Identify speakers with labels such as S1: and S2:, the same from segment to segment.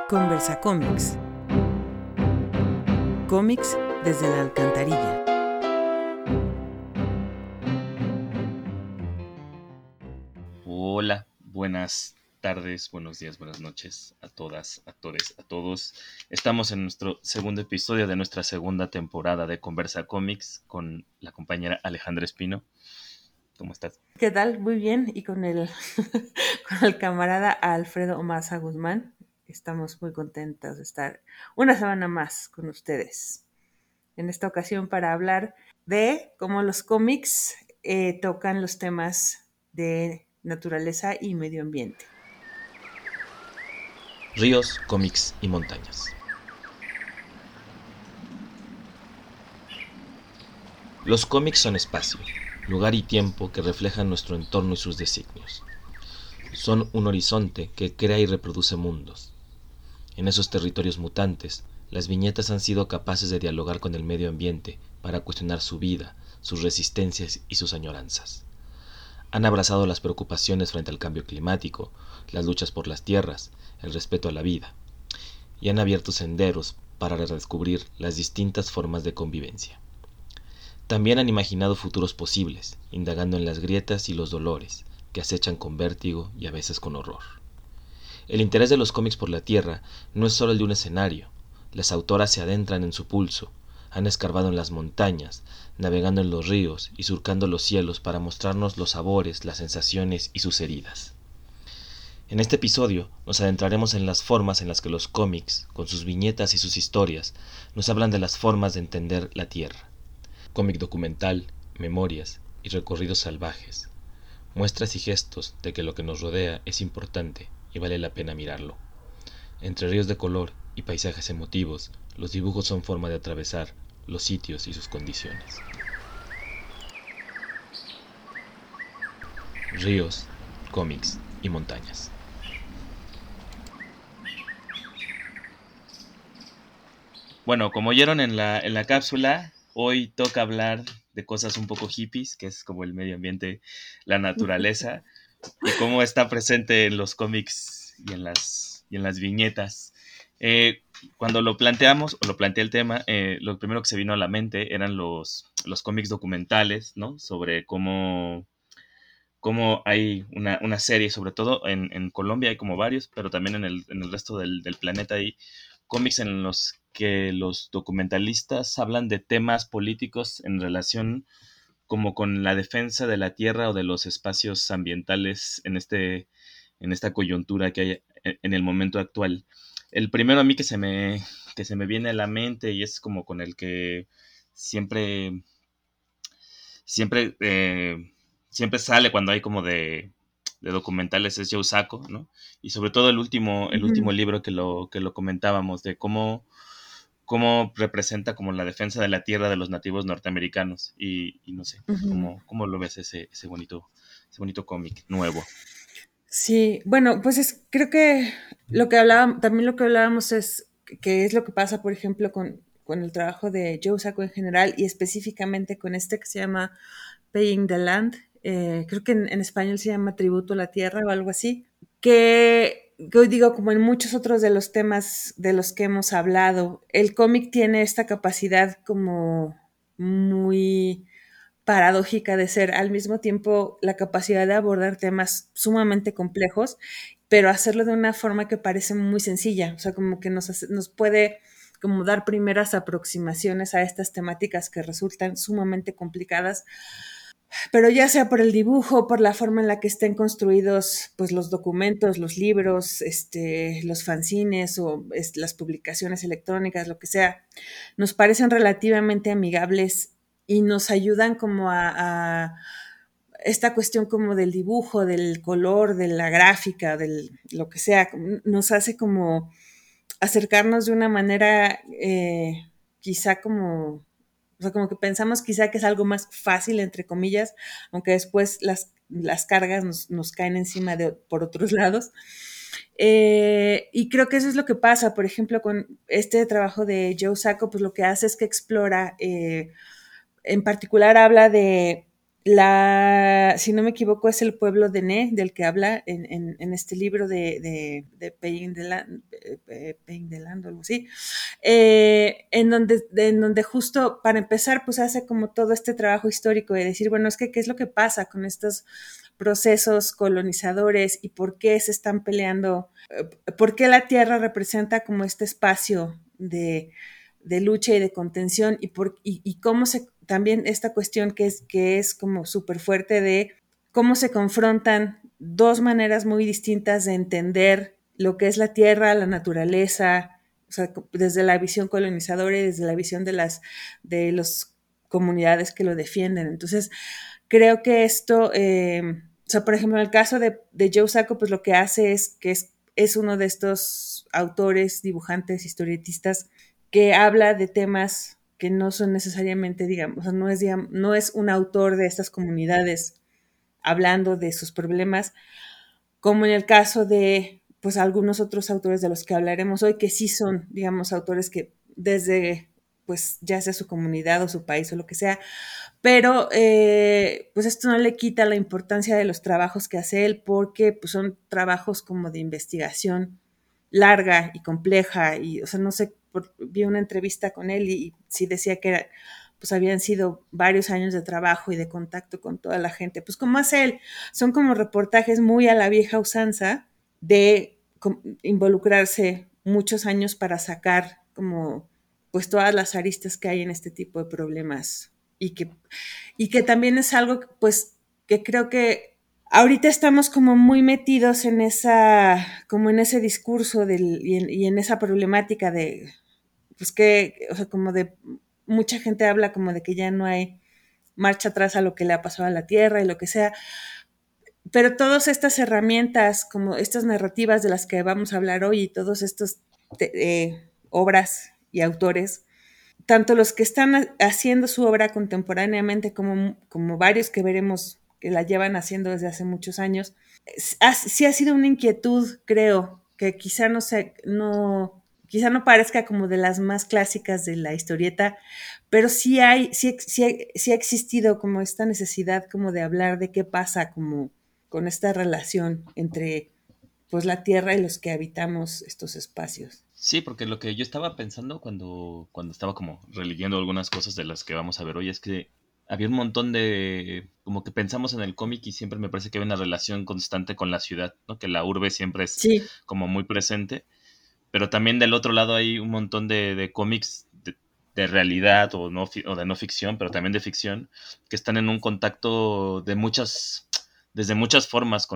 S1: Conversa Cómics. Cómics desde la alcantarilla.
S2: Hola, buenas tardes, buenos días, buenas noches a todas, a todes, a todos. Estamos en nuestro segundo episodio de nuestra segunda temporada de Conversa Cómics con la compañera Alejandra Espino. ¿Cómo estás?
S1: ¿Qué tal? Muy bien. Y con el, con el camarada Alfredo Maza Guzmán, estamos muy contentos de estar una semana más con ustedes. En esta ocasión para hablar de cómo los cómics tocan los temas de naturaleza y medio ambiente.
S2: Ríos, cómics y montañas. Los cómics son espacio, lugar y tiempo que reflejan nuestro entorno y sus designios. Son un horizonte que crea y reproduce mundos. En esos territorios mutantes, las viñetas han sido capaces de dialogar con el medio ambiente para cuestionar su vida, sus resistencias y sus añoranzas. Han abrazado las preocupaciones frente al cambio climático, las luchas por las tierras, el respeto a la vida, y han abierto senderos para redescubrir las distintas formas de convivencia. También han imaginado futuros posibles, indagando en las grietas y los dolores que acechan con vértigo y a veces con horror. El interés de los cómics por la Tierra no es solo el de un escenario. Las autoras se adentran en su pulso, han escarbado en las montañas, navegando en los ríos y surcando los cielos para mostrarnos los sabores, las sensaciones y sus heridas. En este episodio nos adentraremos en las formas en las que los cómics, con sus viñetas y sus historias, nos hablan de las formas de entender la Tierra. Cómic documental, memorias y recorridos salvajes. Muestras y gestos de que lo que nos rodea es importante y vale la pena mirarlo. Entre ríos de color y paisajes emotivos, los dibujos son forma de atravesar los sitios y sus condiciones. Ríos, cómics y montañas. Bueno, como oyeron en la cápsula, hoy toca hablar de cosas un poco hippies, que es como el medio ambiente, la naturaleza, y cómo está presente en los cómics y en las viñetas. Eh, Cuando lo planteamos, o lo planteé el tema, lo primero que se vino a la mente eran los cómics documentales, ¿no? Sobre cómo hay una serie, sobre todo en Colombia hay como varios, pero también en el resto del planeta hay cómics en los que los documentalistas hablan de temas políticos en relación como con la defensa de la tierra o de los espacios ambientales en esta coyuntura que hay en el momento actual. El primero a mí que se me viene a la mente y es como con el que siempre, siempre, siempre sale cuando hay como de documentales es Joe Sacco, ¿no? Y sobre todo el último
S1: Ujú.
S2: libro que lo comentábamos, de cómo representa como la defensa de la tierra de los nativos norteamericanos. Y no sé,
S1: Ujú.
S2: cómo lo ves ese bonito cómic nuevo?
S1: Sí, bueno, pues creo que también lo que hablábamos es que es lo que pasa, por ejemplo, con el trabajo de Joe Sacco en general y específicamente con este que se llama Paying the Land, creo que en español se llama Tributo a la Tierra o algo así, que hoy digo, como en muchos otros de los temas de los que hemos hablado, el cómic tiene esta capacidad como muy paradójica de ser al mismo tiempo la capacidad de abordar temas sumamente complejos, pero hacerlo de una forma que parece muy sencilla, o sea, como que nos puede como dar primeras aproximaciones a estas temáticas que resultan sumamente complicadas, pero ya sea por el dibujo, por la forma en la que estén construidos pues los documentos, los libros, los fanzines o las publicaciones electrónicas, lo que sea, nos parecen relativamente amigables y nos ayudan como a esta cuestión como del dibujo, del color, de la gráfica, del lo que sea, nos hace como acercarnos de una manera quizá como, o sea, como que pensamos quizá que es algo más fácil, entre comillas, aunque después las cargas nos caen encima por otros lados. Y creo que eso es lo que pasa, por ejemplo, con este trabajo de Joe Sacco, pues lo que hace es que explora, en particular habla de Si no me equivoco, es el pueblo de Ne, del que habla en este libro de Paying the Land, Paying the Land o algo así, en donde justo para empezar, pues hace como todo este trabajo histórico de decir, bueno, es que qué es lo que pasa con estos procesos colonizadores y por qué se están peleando, por qué la tierra representa como este espacio de lucha y de contención y cómo se también esta cuestión que es como súper fuerte de cómo se confrontan dos maneras muy distintas de entender lo que es la tierra, la naturaleza, o sea, desde la visión colonizadora y desde la visión de las comunidades que lo defienden. Entonces, creo que esto, o sea, por ejemplo, en el caso de Joe Sacco, pues lo que hace es que es uno de estos autores, dibujantes, historietistas que habla de temas que no son necesariamente, digamos, o sea, no es un autor de estas comunidades hablando de sus problemas, como en el caso de, pues, algunos otros autores de los que hablaremos hoy, que sí son, digamos, autores que desde, pues, ya sea su comunidad o su país o lo que sea, pero pues esto no le quita la importancia de los trabajos que hace él porque pues, son trabajos como de investigación larga y compleja y, o sea, no sé, vi una entrevista con él y sí decía que pues habían sido varios años de trabajo y de contacto con toda la gente. Pues como hace él, son como reportajes muy a la vieja usanza de involucrarse muchos años para sacar como pues todas las aristas que hay en este tipo de problemas y que también es algo pues que creo que ahorita estamos como muy metidos en esa, como en ese discurso y en esa problemática de, pues que, o sea, como de, mucha gente habla como de que ya no hay marcha atrás a lo que le ha pasado a la Tierra y lo que sea, pero todas estas herramientas, como estas narrativas de las que vamos a hablar hoy y todos estos obras y autores, tanto los que están haciendo su obra contemporáneamente como varios que veremos que la llevan haciendo desde hace muchos años, sí ha sido una inquietud, creo, que quizá no parezca como de las más clásicas de la historieta, pero sí ha existido como esta necesidad como de hablar de qué pasa como con esta relación entre pues la tierra y los que habitamos estos espacios.
S2: Sí, porque lo que yo estaba pensando cuando estaba como releyendo algunas cosas de las que vamos a ver hoy es que había un montón de, como que pensamos en el cómic y siempre me parece que hay una relación constante con la ciudad, ¿no? Que la urbe siempre es
S1: Sí,
S2: como muy presente, pero también del otro lado hay un montón de cómics de realidad o, no, o de no ficción, pero también de ficción, que están en un contacto de desde muchas formas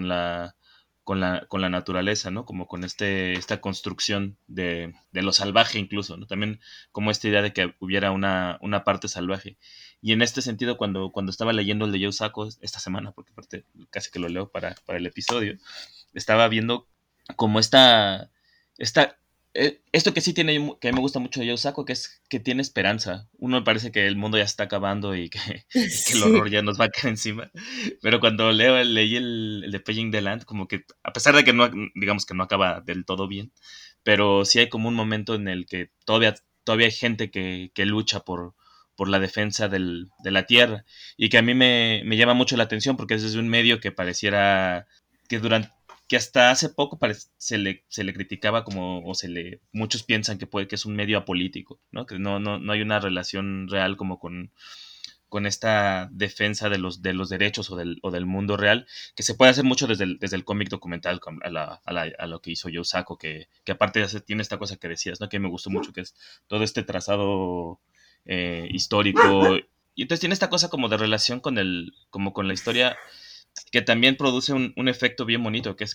S2: con la naturaleza, ¿no? Como con esta construcción de lo salvaje incluso, ¿no? También como esta idea de que hubiera una parte salvaje. Y en este sentido, cuando estaba leyendo el de Joe Sacco esta semana, porque aparte casi que lo leo para el episodio, estaba viendo como esta esto que sí tiene, que me gusta mucho de Joe Sacco, que es que tiene esperanza. Uno me parece que el mundo ya está acabando y que el horror
S1: sí,
S2: ya nos va a caer encima. Pero cuando leí el de Paying the Land, como que, a pesar de que no, digamos que no acaba del todo bien, pero sí hay como un momento en el que todavía hay gente que lucha por la defensa de la tierra. Y que a mí me llama mucho la atención porque es desde un medio que pareciera que durante que hasta hace poco se le criticaba como, muchos piensan que que es un medio apolítico, ¿no? Que no hay una relación real como con esta defensa de los derechos o del mundo real, que se puede hacer mucho desde el cómic documental a lo que hizo Joe Sacco, que aparte tiene esta cosa que decías, ¿no? Que me gustó mucho, que es todo este trazado histórico. Y entonces tiene esta cosa como de relación como con la historia que también produce un efecto bien bonito, que es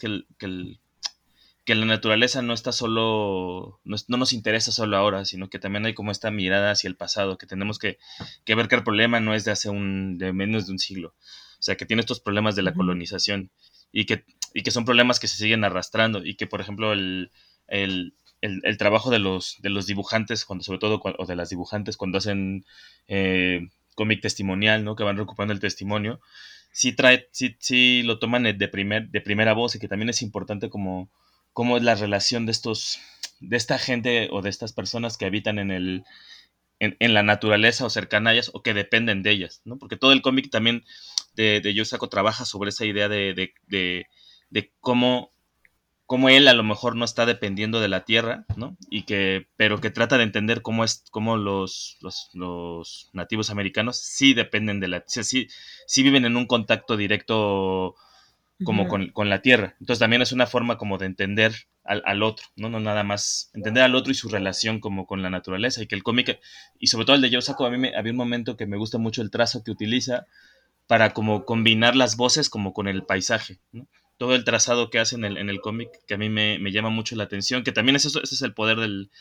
S2: que la naturaleza no está solo, no nos interesa solo ahora, sino que también hay como esta mirada hacia el pasado, que tenemos que ver que el problema no es de menos de un siglo, o sea, que tiene estos problemas de la
S1: ujú,
S2: colonización y que son problemas que se siguen arrastrando y que, por ejemplo, el trabajo de los dibujantes, sobre todo, o de las dibujantes cuando hacen cómic testimonial, ¿no? Que van recuperando el testimonio, sí lo toman de primera voz y que también es importante como cómo es la relación de esta gente o de estas personas que habitan en la naturaleza o cerca a ellas o que dependen de ellas, ¿no? Porque todo el cómic también de Joe Sacco trabaja sobre esa idea de cómo él a lo mejor no está dependiendo de la tierra, ¿no? Pero que trata de entender cómo los nativos americanos sí dependen de o sea, sí viven en un contacto directo como
S1: Ujú.
S2: con la tierra. Entonces también es una forma como de entender al otro, ¿no? No nada más entender al otro y su relación como con la naturaleza. Y que el cómic, y sobre todo el de Joe Sacco, había un momento que me gusta mucho el trazo que utiliza para como combinar las voces como con el paisaje, ¿no? Todo el trazado que hace en el cómic, que a mí me llama mucho la atención, que también es eso, ese es el poder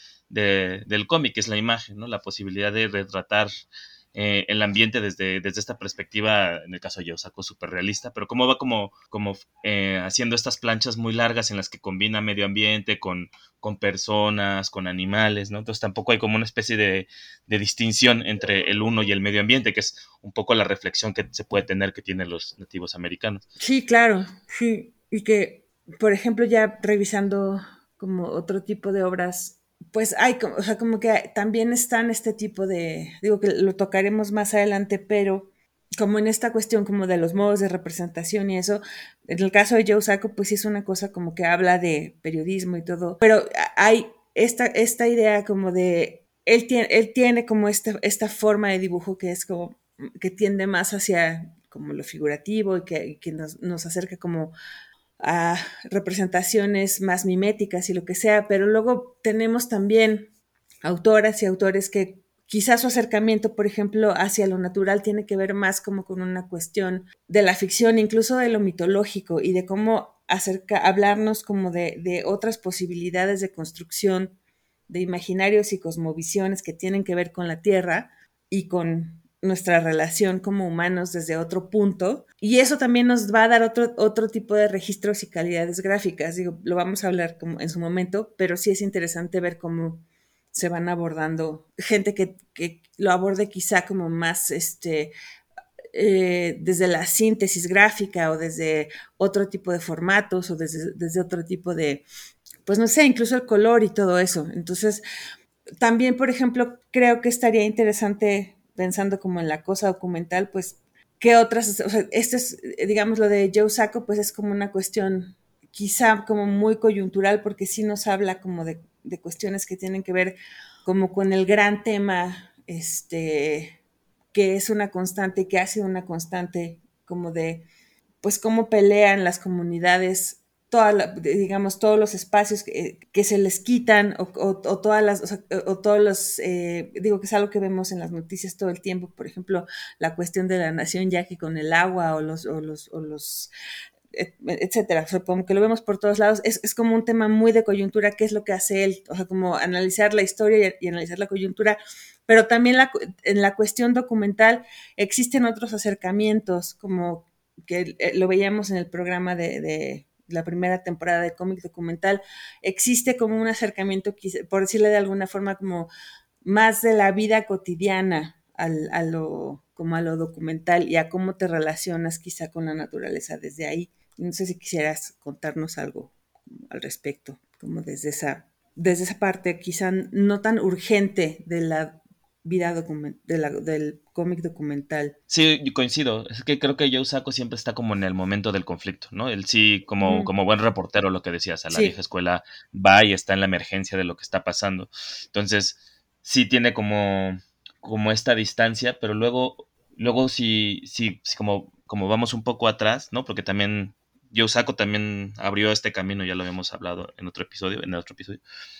S2: del cómic, que es la imagen, ¿no? La posibilidad de retratar el ambiente desde esta perspectiva, en el caso yo saco súper realista, pero cómo va como haciendo estas planchas muy largas en las que combina medio ambiente con personas, con animales, ¿no? Entonces tampoco hay como una especie de distinción entre el uno y el medio ambiente, que es un poco la reflexión que se puede tener que tienen los nativos americanos.
S1: Sí, claro, sí. Y que, por ejemplo, ya revisando como otro tipo de obras, pues hay, o sea, como que también están este tipo de, digo que lo tocaremos más adelante, pero como en esta cuestión como de los modos de representación y eso, en el caso de Joe Sacco, pues sí es una cosa como que habla de periodismo y todo, pero hay esta idea como de, él tiene como esta forma de dibujo que es como, que tiende más hacia como lo figurativo y que nos acerca como a representaciones más miméticas y lo que sea, pero luego tenemos también autoras y autores que quizás su acercamiento, por ejemplo, hacia lo natural tiene que ver más como con una cuestión de la ficción, incluso de lo mitológico y de cómo hablarnos como de otras posibilidades de construcción de imaginarios y cosmovisiones que tienen que ver con la Tierra y con nuestra relación como humanos desde otro punto. Y eso también nos va a dar otro tipo de registros y calidades gráficas. Digo, lo vamos a hablar como en su momento, pero sí es interesante ver cómo se van abordando gente que lo aborde quizá como más desde la síntesis gráfica o desde otro tipo de formatos o desde otro tipo de, pues no sé, incluso el color y todo eso. Entonces, también, por ejemplo, creo que estaría interesante, pensando como en la cosa documental, pues, ¿qué otras? O sea, este es, digamos, lo de Joe Sacco, pues es como una cuestión quizá como muy coyuntural, porque sí nos habla como de cuestiones que tienen que ver como con el gran tema, que es una constante, que ha sido una constante como de pues cómo pelean las comunidades, digamos, todos los espacios que se les quitan o todas las, o todos los, digo que es algo que vemos en las noticias todo el tiempo, por ejemplo, la cuestión de la nación yaqui con el agua o los etcétera, o sea, como que lo vemos por todos lados, es como un tema muy de coyuntura, qué es lo que hace él, o sea, como analizar la historia y analizar la coyuntura, pero también en la cuestión documental existen otros acercamientos, como que lo veíamos en el programa de la primera temporada de cómic documental, existe como un acercamiento, por decirle de alguna forma, como más de la vida cotidiana como a lo documental y a cómo te relacionas quizá con la naturaleza desde ahí. No sé si quisieras contarnos algo al respecto, como desde esa parte quizá no tan urgente de la vida del cómic documental.
S2: Sí, yo coincido. Es que creo que Joe Sacco siempre está como en el momento del conflicto, ¿no? Él sí, como,
S1: Ujú.
S2: como buen reportero, lo que decías, a la vieja
S1: Sí,
S2: escuela va y está en la emergencia de lo que está pasando. Entonces, sí tiene como esta distancia, pero luego sí, como vamos un poco atrás, ¿no? Porque también Joe Sacco también abrió este camino, ya lo habíamos hablado en otro episodio.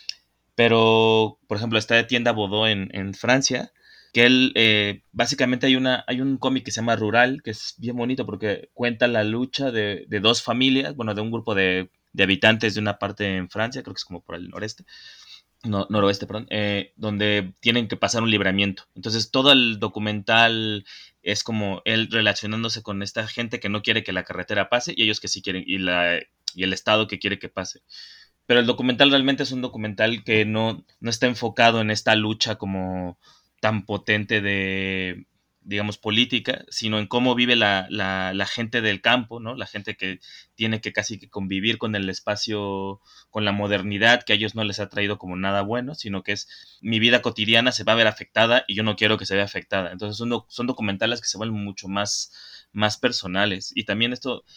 S2: Pero, por ejemplo, está de Tienda Bodó en Francia, que él, básicamente hay un cómic que se llama Rural, que es bien bonito porque cuenta la lucha de dos familias, bueno, de un grupo de habitantes de una parte en Francia, creo que es como por el noreste, no, noroeste, perdón, donde tienen que pasar un libramiento. Entonces todo el documental es como él relacionándose con esta gente que no quiere que la carretera pase y ellos que sí quieren, y el Estado que quiere que pase. Pero el documental realmente es un documental que no está enfocado en esta lucha como tan potente de, digamos, política, sino en cómo vive la gente del campo, ¿no? La gente que tiene que casi que convivir con el espacio, con la modernidad, que a ellos no les ha traído como nada bueno, sino que es mi vida cotidiana se va a ver afectada y yo no quiero que se vea afectada. Entonces son documentales que se vuelven mucho más personales. Y también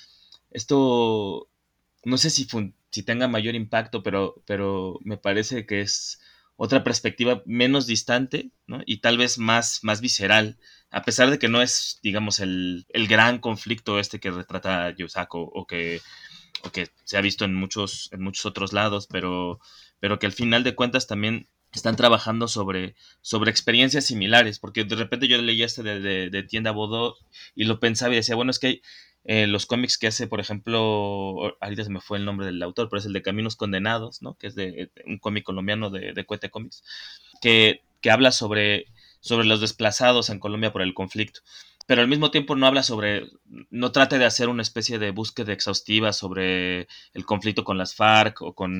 S2: esto no sé si tenga mayor impacto, pero me parece que es otra perspectiva menos distante, ¿no? Y tal vez más visceral, a pesar de que no es, digamos, el gran conflicto este que retrata Yosako o que se ha visto en muchos otros lados, pero que al final de cuentas también están trabajando sobre experiencias similares, porque de repente yo leía este de Tienda Bodó y lo pensaba y decía, bueno, es que hay los cómics que hace, por ejemplo, ahorita se me fue el nombre del autor, pero es el de Caminos Condenados, ¿no? Que es de un cómic colombiano de Cuete Comics, que habla sobre los desplazados en Colombia por el conflicto, pero al mismo tiempo no trate de hacer una especie de búsqueda exhaustiva sobre el conflicto con las FARC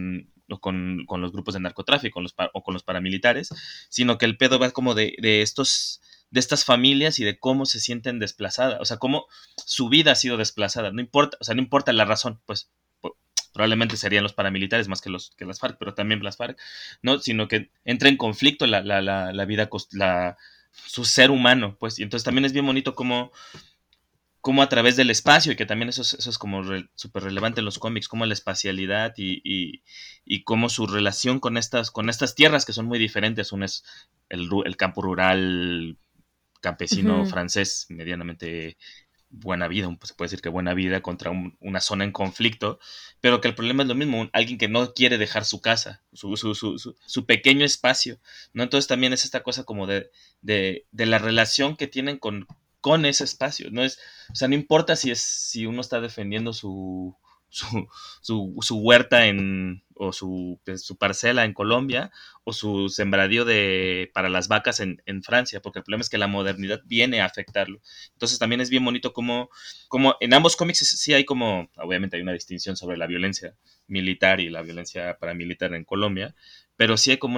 S2: con los grupos de narcotráfico o con los paramilitares, sino que el pedo va como de estas familias y de cómo se sienten desplazadas, o sea, cómo su vida ha sido desplazada, no importa, o sea, no importa la razón, pues probablemente serían los paramilitares más que las FARC, pero también las FARC, ¿no? Sino que entra en conflicto la vida, su ser humano, pues, y entonces también es bien bonito como a través del espacio, y que también eso es como súper relevante en los cómics, como la espacialidad y cómo su relación con estas tierras que son muy diferentes. Uno es el campo rural campesino
S1: Ujú.
S2: francés, medianamente buena vida, se puede decir que buena vida contra una zona en conflicto, pero que el problema es lo mismo, alguien que no quiere dejar su casa, su pequeño espacio, ¿no? Entonces también es esta cosa como de la relación que tienen con ese espacio, ¿no? O sea, no importa si uno está defendiendo su, su huerta o su parcela en Colombia, o su sembradío para las vacas en Francia, porque el problema es que la modernidad viene a afectarlo. Entonces también es bien bonito como en ambos cómics sí hay como, obviamente hay una distinción sobre la violencia militar y la violencia paramilitar en Colombia, pero sí hay como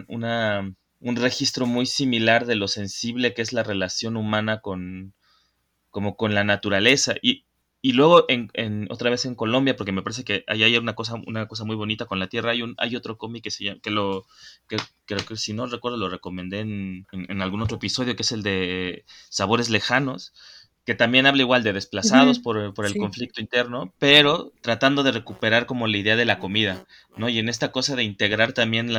S2: un registro muy similar de lo sensible que es la relación humana como con la naturaleza. Y luego otra vez en Colombia, porque me parece que ahí hay una cosa muy bonita con la tierra. Hay otro cómic que se llama, que creo que si no recuerdo lo recomendé en algún otro episodio, que es el de Sabores Lejanos, que también habla igual de desplazados
S1: Ujú.
S2: por el
S1: Sí.
S2: conflicto interno, pero tratando de recuperar como la idea de la comida, ¿no? Y en esta cosa de integrar también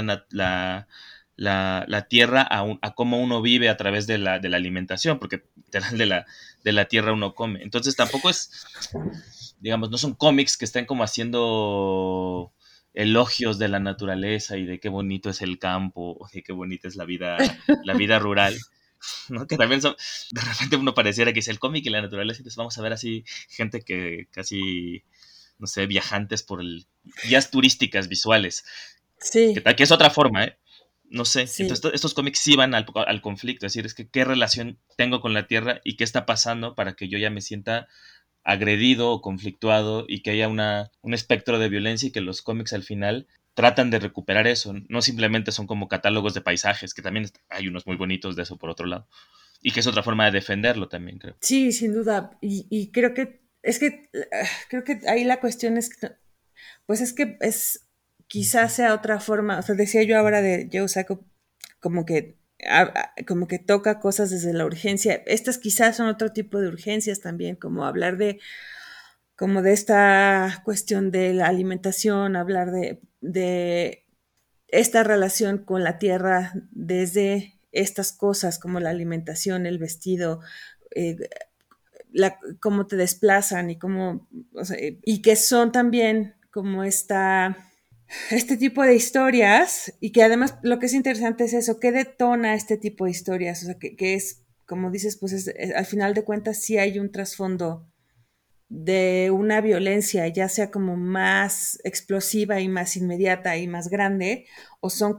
S2: la tierra a cómo uno vive a través de la alimentación, porque literal de la tierra uno come. Entonces tampoco digamos, no son cómics que estén como haciendo elogios de la naturaleza y de qué bonito es el campo, o de qué bonita es la vida rural, ¿no? Que también de repente uno pareciera que es el cómic y la naturaleza, entonces vamos a ver así gente que casi, no sé, viajantes guías turísticas visuales,
S1: Sí,
S2: que es otra forma, ¿eh? No sé, entonces
S1: sí.
S2: estos cómics sí van al conflicto, es decir, es que qué relación tengo con la Tierra y qué está pasando para que yo ya me sienta agredido o conflictuado y que haya un espectro de violencia, y que los cómics al final tratan de recuperar eso, no simplemente son como catálogos de paisajes, que también hay unos muy bonitos de eso por otro lado, y que es otra forma de defenderlo también, creo.
S1: Sí, sin duda. Y creo que creo que ahí la cuestión es que, pues es que es quizás sea otra forma. O sea, decía yo ahora de Joe Sacco como que como que toca cosas desde la urgencia. Estas quizás son otro tipo de urgencias también, como hablar de como de esta cuestión de la alimentación, hablar de esta relación con la tierra desde estas cosas como la alimentación, el vestido, eh, cómo te desplazan y cómo, o sea, y que son también como este tipo de historias, y que además lo que es interesante es eso, ¿qué detona este tipo de historias? O sea, que es, como dices, pues al final de cuentas sí hay un trasfondo de una violencia, ya sea como más explosiva y más inmediata y más grande, o son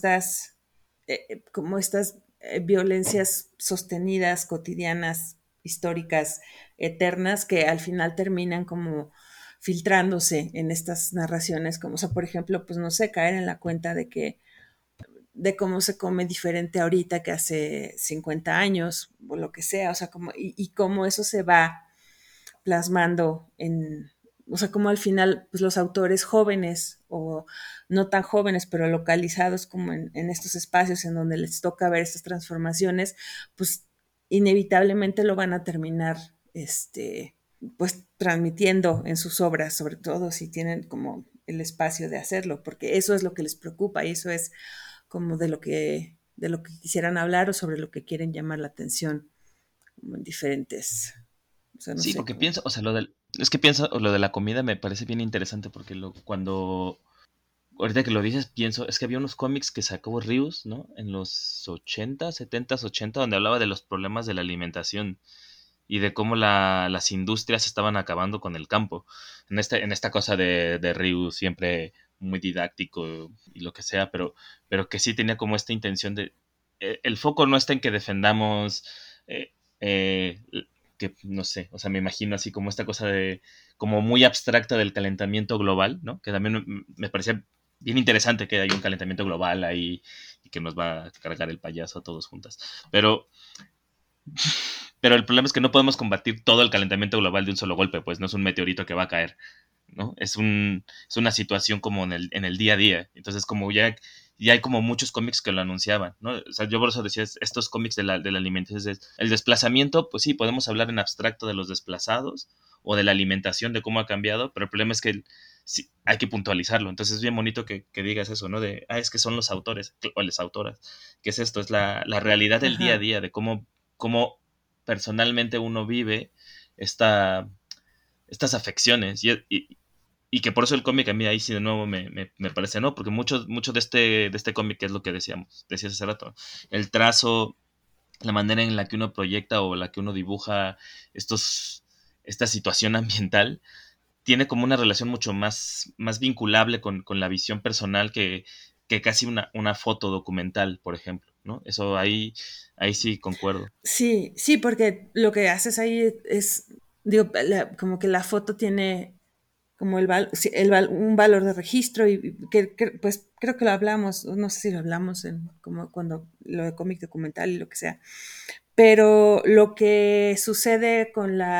S1: como estas violencias sostenidas, cotidianas, históricas, eternas, que al final terminan como filtrándose en estas narraciones, como, o sea, por ejemplo, pues no sé, caer en la cuenta de cómo se come diferente ahorita que hace 50 años, o lo que sea, o sea, como, y cómo eso se va plasmando o sea, como al final, pues los autores jóvenes o no tan jóvenes, pero localizados como en estos espacios en donde les toca ver estas transformaciones, pues inevitablemente lo van a terminar pues transmitiendo en sus obras, sobre todo si tienen como el espacio de hacerlo, porque eso es lo que les preocupa y eso es como de lo que quisieran hablar o sobre lo que quieren llamar la atención, como en diferentes, o sea, no
S2: Sí,
S1: sé,
S2: porque
S1: como,
S2: pienso, o sea, es que pienso, lo de la comida me parece bien interesante porque cuando, ahorita que lo dices, pienso, es que había unos cómics que sacó Rius, ¿no? En los 80, 70, 80, donde hablaba de los problemas de la alimentación y de cómo las industrias estaban acabando con el campo. En esta cosa de Ryu siempre muy didáctico y lo que sea, pero que sí tenía como esta intención de... el foco no está en que defendamos... eh, eh, que no sé, o sea, me imagino así como esta cosa de... como muy abstracta del calentamiento global, ¿no? Que también me parecía bien interesante que hay un calentamiento global ahí y que nos va a cargar el payaso a todos juntas. Pero pero el problema es que no podemos combatir todo el calentamiento global de un solo golpe, pues no es un meteorito que va a caer, ¿no? Es una situación como en el día a día. Entonces, como ya hay como muchos cómics que lo anunciaban, ¿no? O sea, yo por eso decía, estos cómics de la alimentación, el desplazamiento, pues sí, podemos hablar en abstracto de los desplazados o de la alimentación, de cómo ha cambiado, pero el problema es que sí, hay que puntualizarlo. Entonces es bien bonito que digas eso, ¿no? De, es que son los autores o las autoras. ¿Qué es esto? Es la realidad del día a
S1: ajá.
S2: día, de cómo personalmente uno vive esta, estas afecciones y que por eso el cómic a mí ahí sí de nuevo me parece, ¿no? Porque mucho de este cómic es lo que decías hace rato, el trazo, la manera en la que uno proyecta o la que uno dibuja esta situación ambiental, tiene como una relación mucho más vinculable con la visión personal que casi una foto documental, por ejemplo, ¿no? Eso ahí sí concuerdo.
S1: Sí, sí, porque lo que haces ahí es, digo, como que la foto tiene como sí, un valor de registro y pues creo que lo hablamos, no sé si lo hablamos en como cuando lo de cómic documental y lo que sea, pero lo que sucede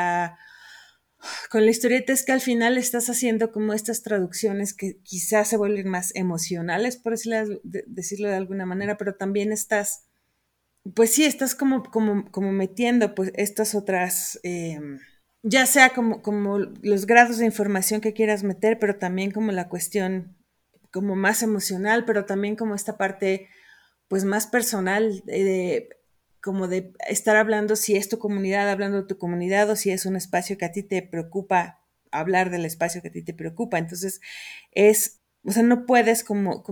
S1: con la historieta es que al final estás haciendo como estas traducciones que quizás se vuelven más emocionales, por decirlo de alguna manera, pero también estás, pues sí, estás como metiendo pues estas otras, ya sea como los grados de información que quieras meter, pero también como la cuestión como más emocional, pero también como esta parte pues más personal, como de estar hablando si es tu comunidad, hablando de tu comunidad o si es un espacio que a ti te preocupa, hablar del espacio que a ti te preocupa. Entonces o sea, no puedes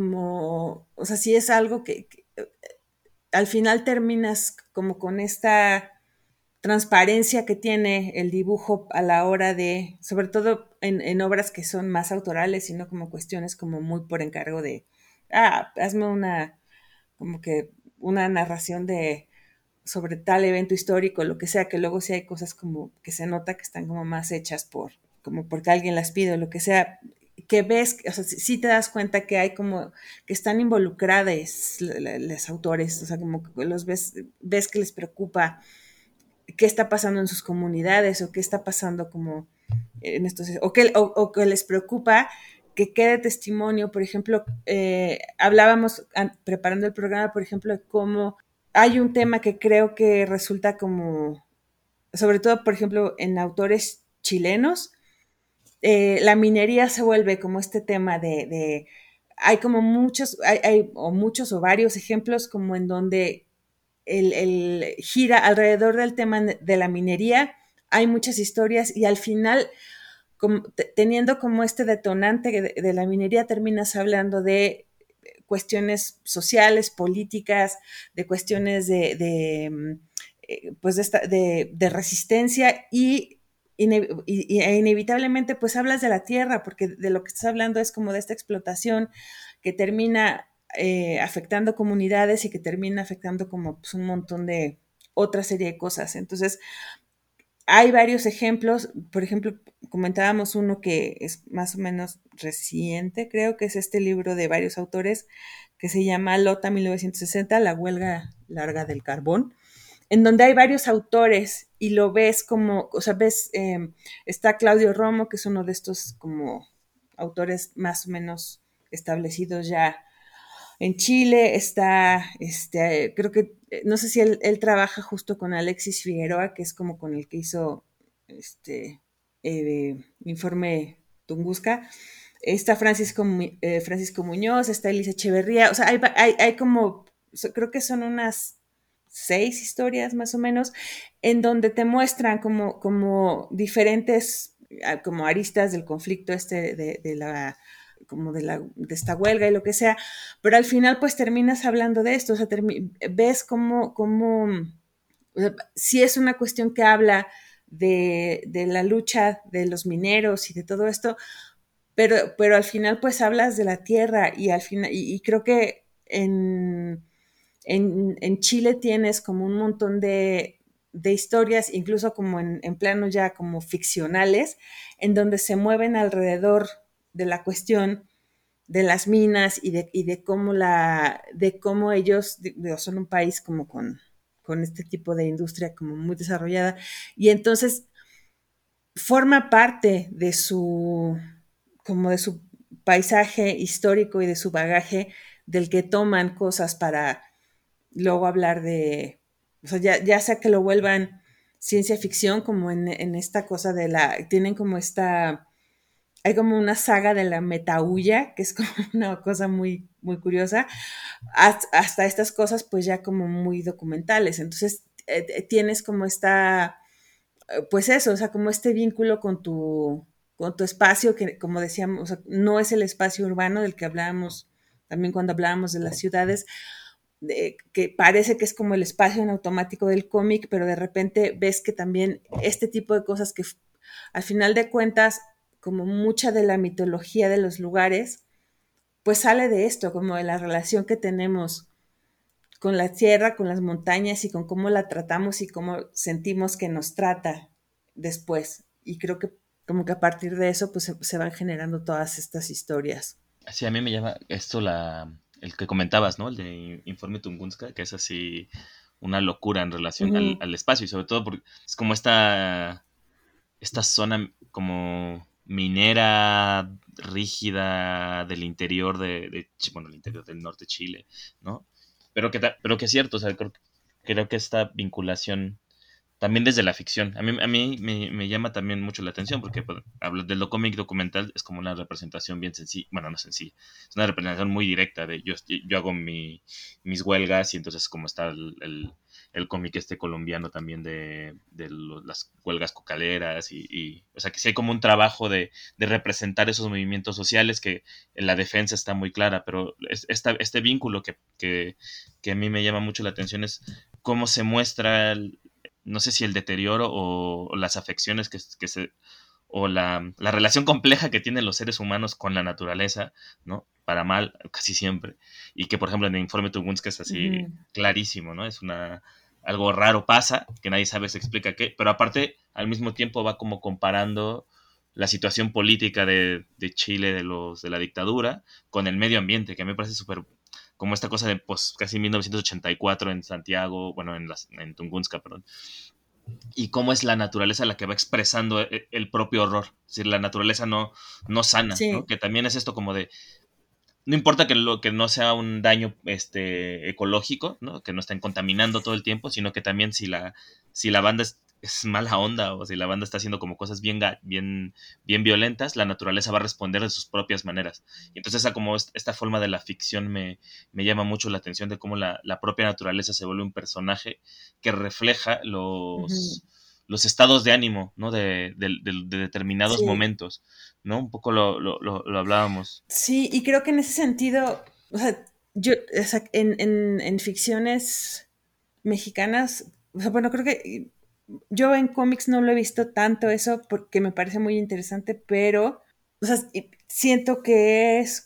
S1: o sea, si es algo que al final terminas como con esta transparencia que tiene el dibujo a la hora de, sobre todo en obras que son más autorales, sino como cuestiones como muy por encargo de, hazme como que una narración sobre tal evento histórico, lo que sea, que luego sí hay cosas como que se nota que están como más hechas como porque alguien las pide o lo que sea, que ves, o sea, sí te das cuenta que hay como, que están involucradas los autores, o sea, como que ves que les preocupa qué está pasando en sus comunidades o qué está pasando como en estos, o que les preocupa que quede testimonio, por ejemplo, hablábamos preparando el programa, por ejemplo, de cómo hay un tema que creo que resulta como, sobre todo, por ejemplo, en autores chilenos, la minería se vuelve como este tema hay como muchos o varios ejemplos como en donde gira alrededor del tema de la minería, hay muchas historias y al final, teniendo como este detonante de la minería, terminas hablando de cuestiones sociales, políticas, de cuestiones pues de resistencia e inevitablemente pues hablas de la tierra, porque de lo que estás hablando es como de esta explotación que termina afectando comunidades y que termina afectando como pues, un montón de otra serie de cosas. Entonces, hay varios ejemplos, por ejemplo, comentábamos uno que es más o menos reciente, creo que es este libro de varios autores que se llama Lota 1960, La huelga larga del carbón, en donde hay varios autores y lo ves como, o sea, está Claudio Romo, que es uno de estos como autores más o menos establecidos ya en Chile, creo que, no sé si él trabaja justo con Alexis Figueroa, que es como con el que hizo Informe Tunguska. Está Francisco Muñoz, está Elisa Echeverría, o sea, hay como, creo que son unas 6 historias más o menos, en donde te muestran como diferentes, como aristas del conflicto de la como de esta huelga y lo que sea, pero al final pues terminas hablando de esto, o sea, ves cómo o sea, sí es una cuestión que habla de la lucha de los mineros y de todo esto, pero al final pues hablas de la tierra y al final, y creo que en Chile tienes como un montón de historias, incluso como en plano ya como ficcionales, en donde se mueven alrededor de la cuestión de las minas de cómo ellos son un país como con este tipo de industria como muy desarrollada y entonces forma parte como de su paisaje histórico y de su bagaje del que toman cosas para luego hablar o sea, ya sea que lo vuelvan ciencia ficción, como en esta cosa tienen como hay como una saga de la metahuya, que es como una cosa muy, muy curiosa, hasta estas cosas pues ya como muy documentales. Entonces tienes como pues eso, o sea, como este vínculo con tu espacio, que como decíamos, o sea, no es el espacio urbano del que hablábamos también cuando hablábamos de las ciudades, que parece que es como el espacio en automático del cómic, pero de repente ves que también este tipo de cosas que al final de cuentas, como mucha de la mitología de los lugares, pues sale de esto, como de la relación que tenemos con la tierra, con las montañas y con cómo la tratamos y cómo sentimos que nos trata después. Y creo que como que a partir de eso pues se van generando todas estas historias.
S2: Sí, a mí me llama esto el que comentabas, ¿no? El de Informe Tunguska, que es así una locura en relación
S1: Ujú.
S2: al espacio y sobre todo porque es como esta zona como minera rígida del interior bueno, el interior del norte de Chile, ¿no? Pero que es cierto, o sea, creo que esta vinculación también desde la ficción. A mí me llama también mucho la atención porque pues, hablo de lo cómic documental, es como una representación bien sencilla, bueno, no sencilla, es una representación muy directa de yo hago mis huelgas y entonces como está el cómic este colombiano también de las huelgas cocaleras o sea que sí hay como un trabajo de representar esos movimientos sociales que en la defensa está muy clara, pero este vínculo que a mí me llama mucho la atención es cómo se muestra no sé si el deterioro o las afecciones o la relación compleja que tienen los seres humanos con la naturaleza, ¿no? Para mal, casi siempre. Y que, por ejemplo, en el informe Tunguska es así
S1: Ujú.
S2: clarísimo, ¿no? Algo raro pasa, que nadie sabe, se explica qué, pero aparte, al mismo tiempo va como comparando la situación política de Chile, de la dictadura, con el medio ambiente, que a mí me parece súper como esta cosa de pues casi 1984 en Santiago, bueno, en Tunguska, perdón, y cómo es la naturaleza la que va expresando el propio horror. Es decir, la naturaleza no sana, ¿no?
S1: Sí,
S2: Que también es esto como de, no importa que no sea un daño ecológico, ¿no? Que no estén contaminando todo el tiempo, sino que también si la banda es mala onda o si la banda está haciendo como cosas bien violentas, la naturaleza va a responder de sus propias maneras. Y entonces esta forma de la ficción me llama mucho la atención de cómo la propia naturaleza se vuelve un personaje que refleja
S1: ujú,
S2: los estados de ánimo, ¿no? De determinados
S1: sí,
S2: momentos, ¿no? Un poco lo hablábamos.
S1: sí, y creo que en ese sentido, o sea, o sea, en ficciones mexicanas, o sea, bueno, creo que yo en cómics no lo he visto tanto eso porque me parece muy interesante, pero, o sea, siento que es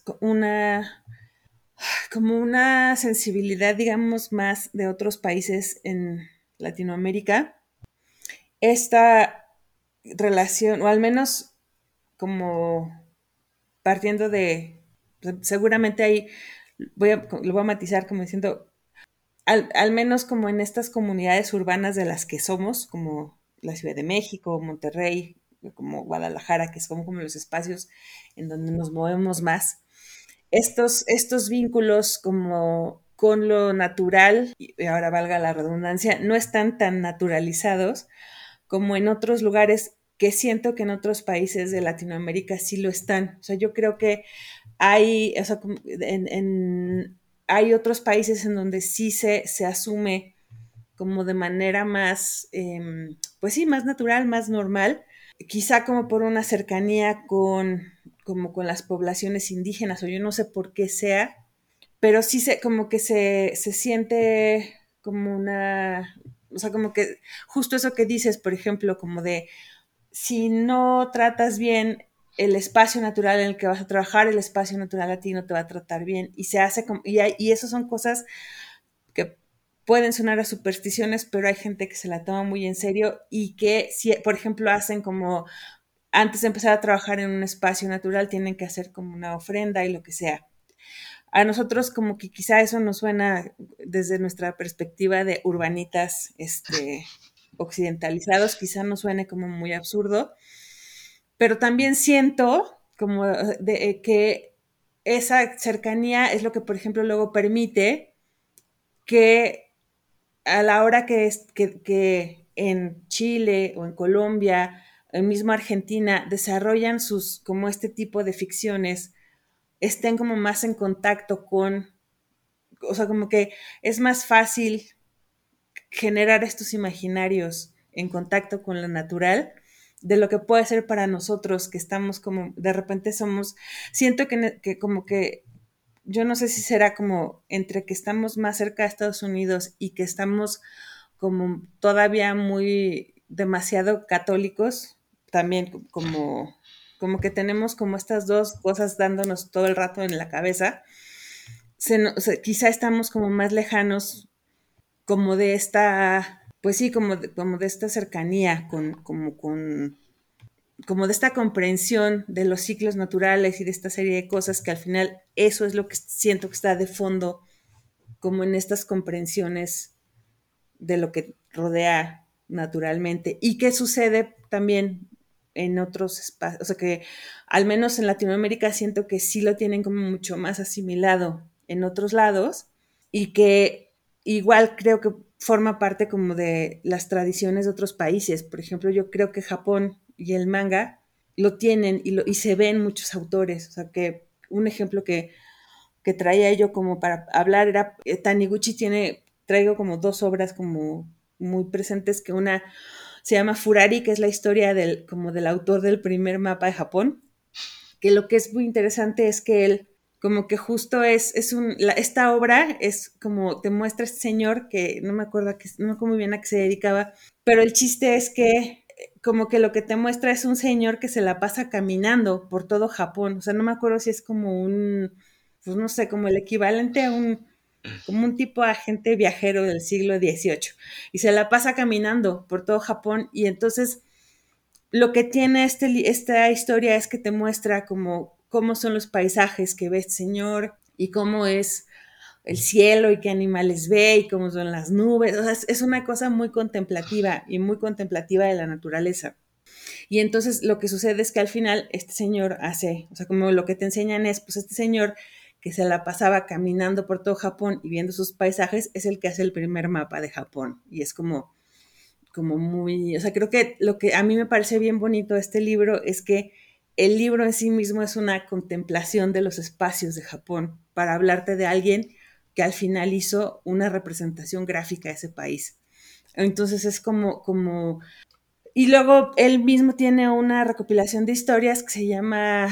S1: como una sensibilidad, digamos, más de otros países en Latinoamérica. Esta relación, o al menos como partiendo seguramente ahí, lo voy a matizar como diciendo, al menos como en estas comunidades urbanas de las que somos, como la Ciudad de México, Monterrey, como Guadalajara, que son como los espacios en donde nos movemos más, estos vínculos como con lo natural, y ahora valga la redundancia, no están tan naturalizados como en otros lugares que siento que en otros países de Latinoamérica sí lo están. O sea, yo creo que hay, o sea, hay otros países en donde sí se asume como de manera más, pues sí, más natural, más normal, quizá como por una cercanía como con las poblaciones indígenas, o yo no sé por qué sea, pero sí como que se siente como una, o sea, como que justo eso que dices, por ejemplo, como de si no tratas bien el espacio natural en el que vas a trabajar, el espacio natural a ti no te va a tratar bien. Y se hace como, y eso son cosas que pueden sonar a supersticiones, pero hay gente que se la toma muy en serio y que, si, por ejemplo, hacen como antes de empezar a trabajar en un espacio natural, tienen que hacer como una ofrenda y lo que sea. A nosotros como que quizá eso nos suena desde nuestra perspectiva de urbanitas occidentalizados, quizá nos suene como muy absurdo, pero también siento como que esa cercanía es lo que, por ejemplo, luego permite que a la hora que en Chile o en Colombia, en mismo Argentina, desarrollan sus, como este tipo de ficciones, estén como más en contacto con, o sea, como que es más fácil generar estos imaginarios en contacto con lo natural de lo que puede ser para nosotros que estamos como, de repente somos, siento que como que yo no sé si será como entre que estamos más cerca de Estados Unidos y que estamos como todavía muy demasiado católicos, también como que tenemos como estas dos cosas dándonos todo el rato en la cabeza. O sea, quizá estamos como más lejanos como de esta, pues sí, como de esta cercanía como de esta comprensión de los ciclos naturales y de esta serie de cosas que al final eso es lo que siento que está de fondo como en estas comprensiones de lo que rodea naturalmente y que sucede también en otros espacios, o sea que al menos en Latinoamérica siento que sí lo tienen como mucho más asimilado en otros lados y que igual creo que forma parte como de las tradiciones de otros países. Por ejemplo, yo creo que Japón y el manga lo tienen y se ven muchos autores, o sea que un ejemplo que traía yo como para hablar era, Taniguchi traigo como dos obras como muy presentes, que una se llama Furari, que es la historia como del autor del primer mapa de Japón, que lo que es muy interesante es que él como que justo esta obra es como te muestra este señor que no me acuerdo, no me acuerdo muy bien a qué se dedicaba, pero el chiste es que como que lo que te muestra es un señor que se la pasa caminando por todo Japón, o sea, no me acuerdo si es como pues no sé, como el equivalente a como un tipo de agente viajero del siglo XVIII, y se la pasa caminando por todo Japón, y entonces lo que tiene esta historia es que te muestra cómo son los paisajes que ve este señor y cómo es el cielo y qué animales ve y cómo son las nubes. O sea, es una cosa muy contemplativa y muy contemplativa de la naturaleza. Y entonces lo que sucede es que al final este señor hace, o sea, como lo que te enseñan es, pues este señor que se la pasaba caminando por todo Japón y viendo sus paisajes es el que hace el primer mapa de Japón. Y es como muy, o sea, creo que lo que a mí me parece bien bonito de este libro es que el libro en sí mismo es una contemplación de los espacios de Japón para hablarte de alguien que al final hizo una representación gráfica de ese país. Entonces es y luego él mismo tiene una recopilación de historias que se llama,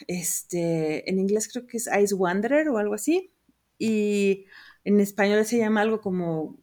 S1: en inglés creo que es Ice Wanderer o algo así, y en español se llama algo como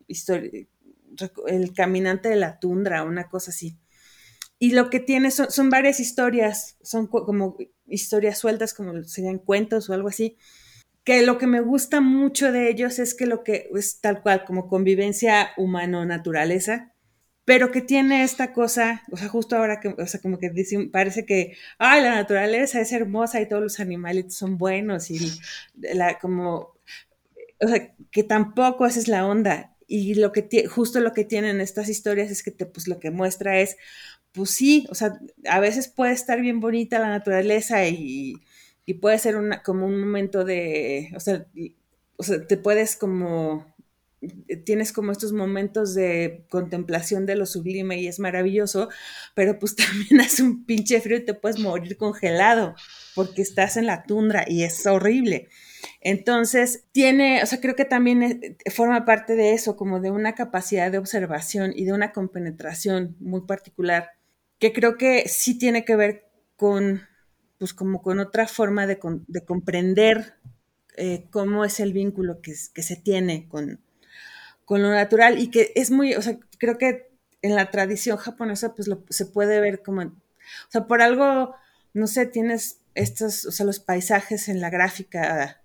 S1: El caminante de la tundra, una cosa así. Y lo que tiene son varias historias, son como historias sueltas, como serían cuentos o algo así, que lo que me gusta mucho de ellos es que lo que es tal cual, como convivencia humano-naturaleza, pero que tiene esta cosa, o sea, justo ahora que, o sea, como que parece que, ay, la naturaleza es hermosa y todos los animalitos son buenos y como, o sea, que tampoco esa es la onda. Y justo lo que tienen estas historias es que pues lo que muestra es, pues sí, o sea, a veces puede estar bien bonita la naturaleza y puede ser como un momento de, o sea, te puedes como tienes como estos momentos de contemplación de lo sublime y es maravilloso, pero pues también hace un pinche frío y te puedes morir congelado porque estás en la tundra y es horrible. Entonces, tiene, o sea, creo que también forma parte de eso, como de una capacidad de observación y de una compenetración muy particular, que creo que sí tiene que ver con, pues como con otra forma de comprender cómo es el vínculo que se tiene con lo natural y que es muy, o sea, creo que en la tradición japonesa pues se puede ver como, o sea, por algo, no sé, tienes estos, o sea, los paisajes en la gráfica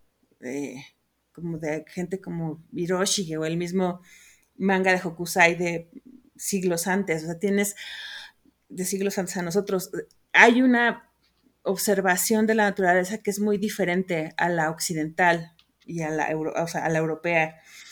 S1: como de gente como Hiroshi o el mismo manga de Hokusai de siglos antes, o sea, tienes de siglos antes a nosotros, hay una observación de la naturaleza que es muy diferente a la occidental y a la, o sea, a la europea.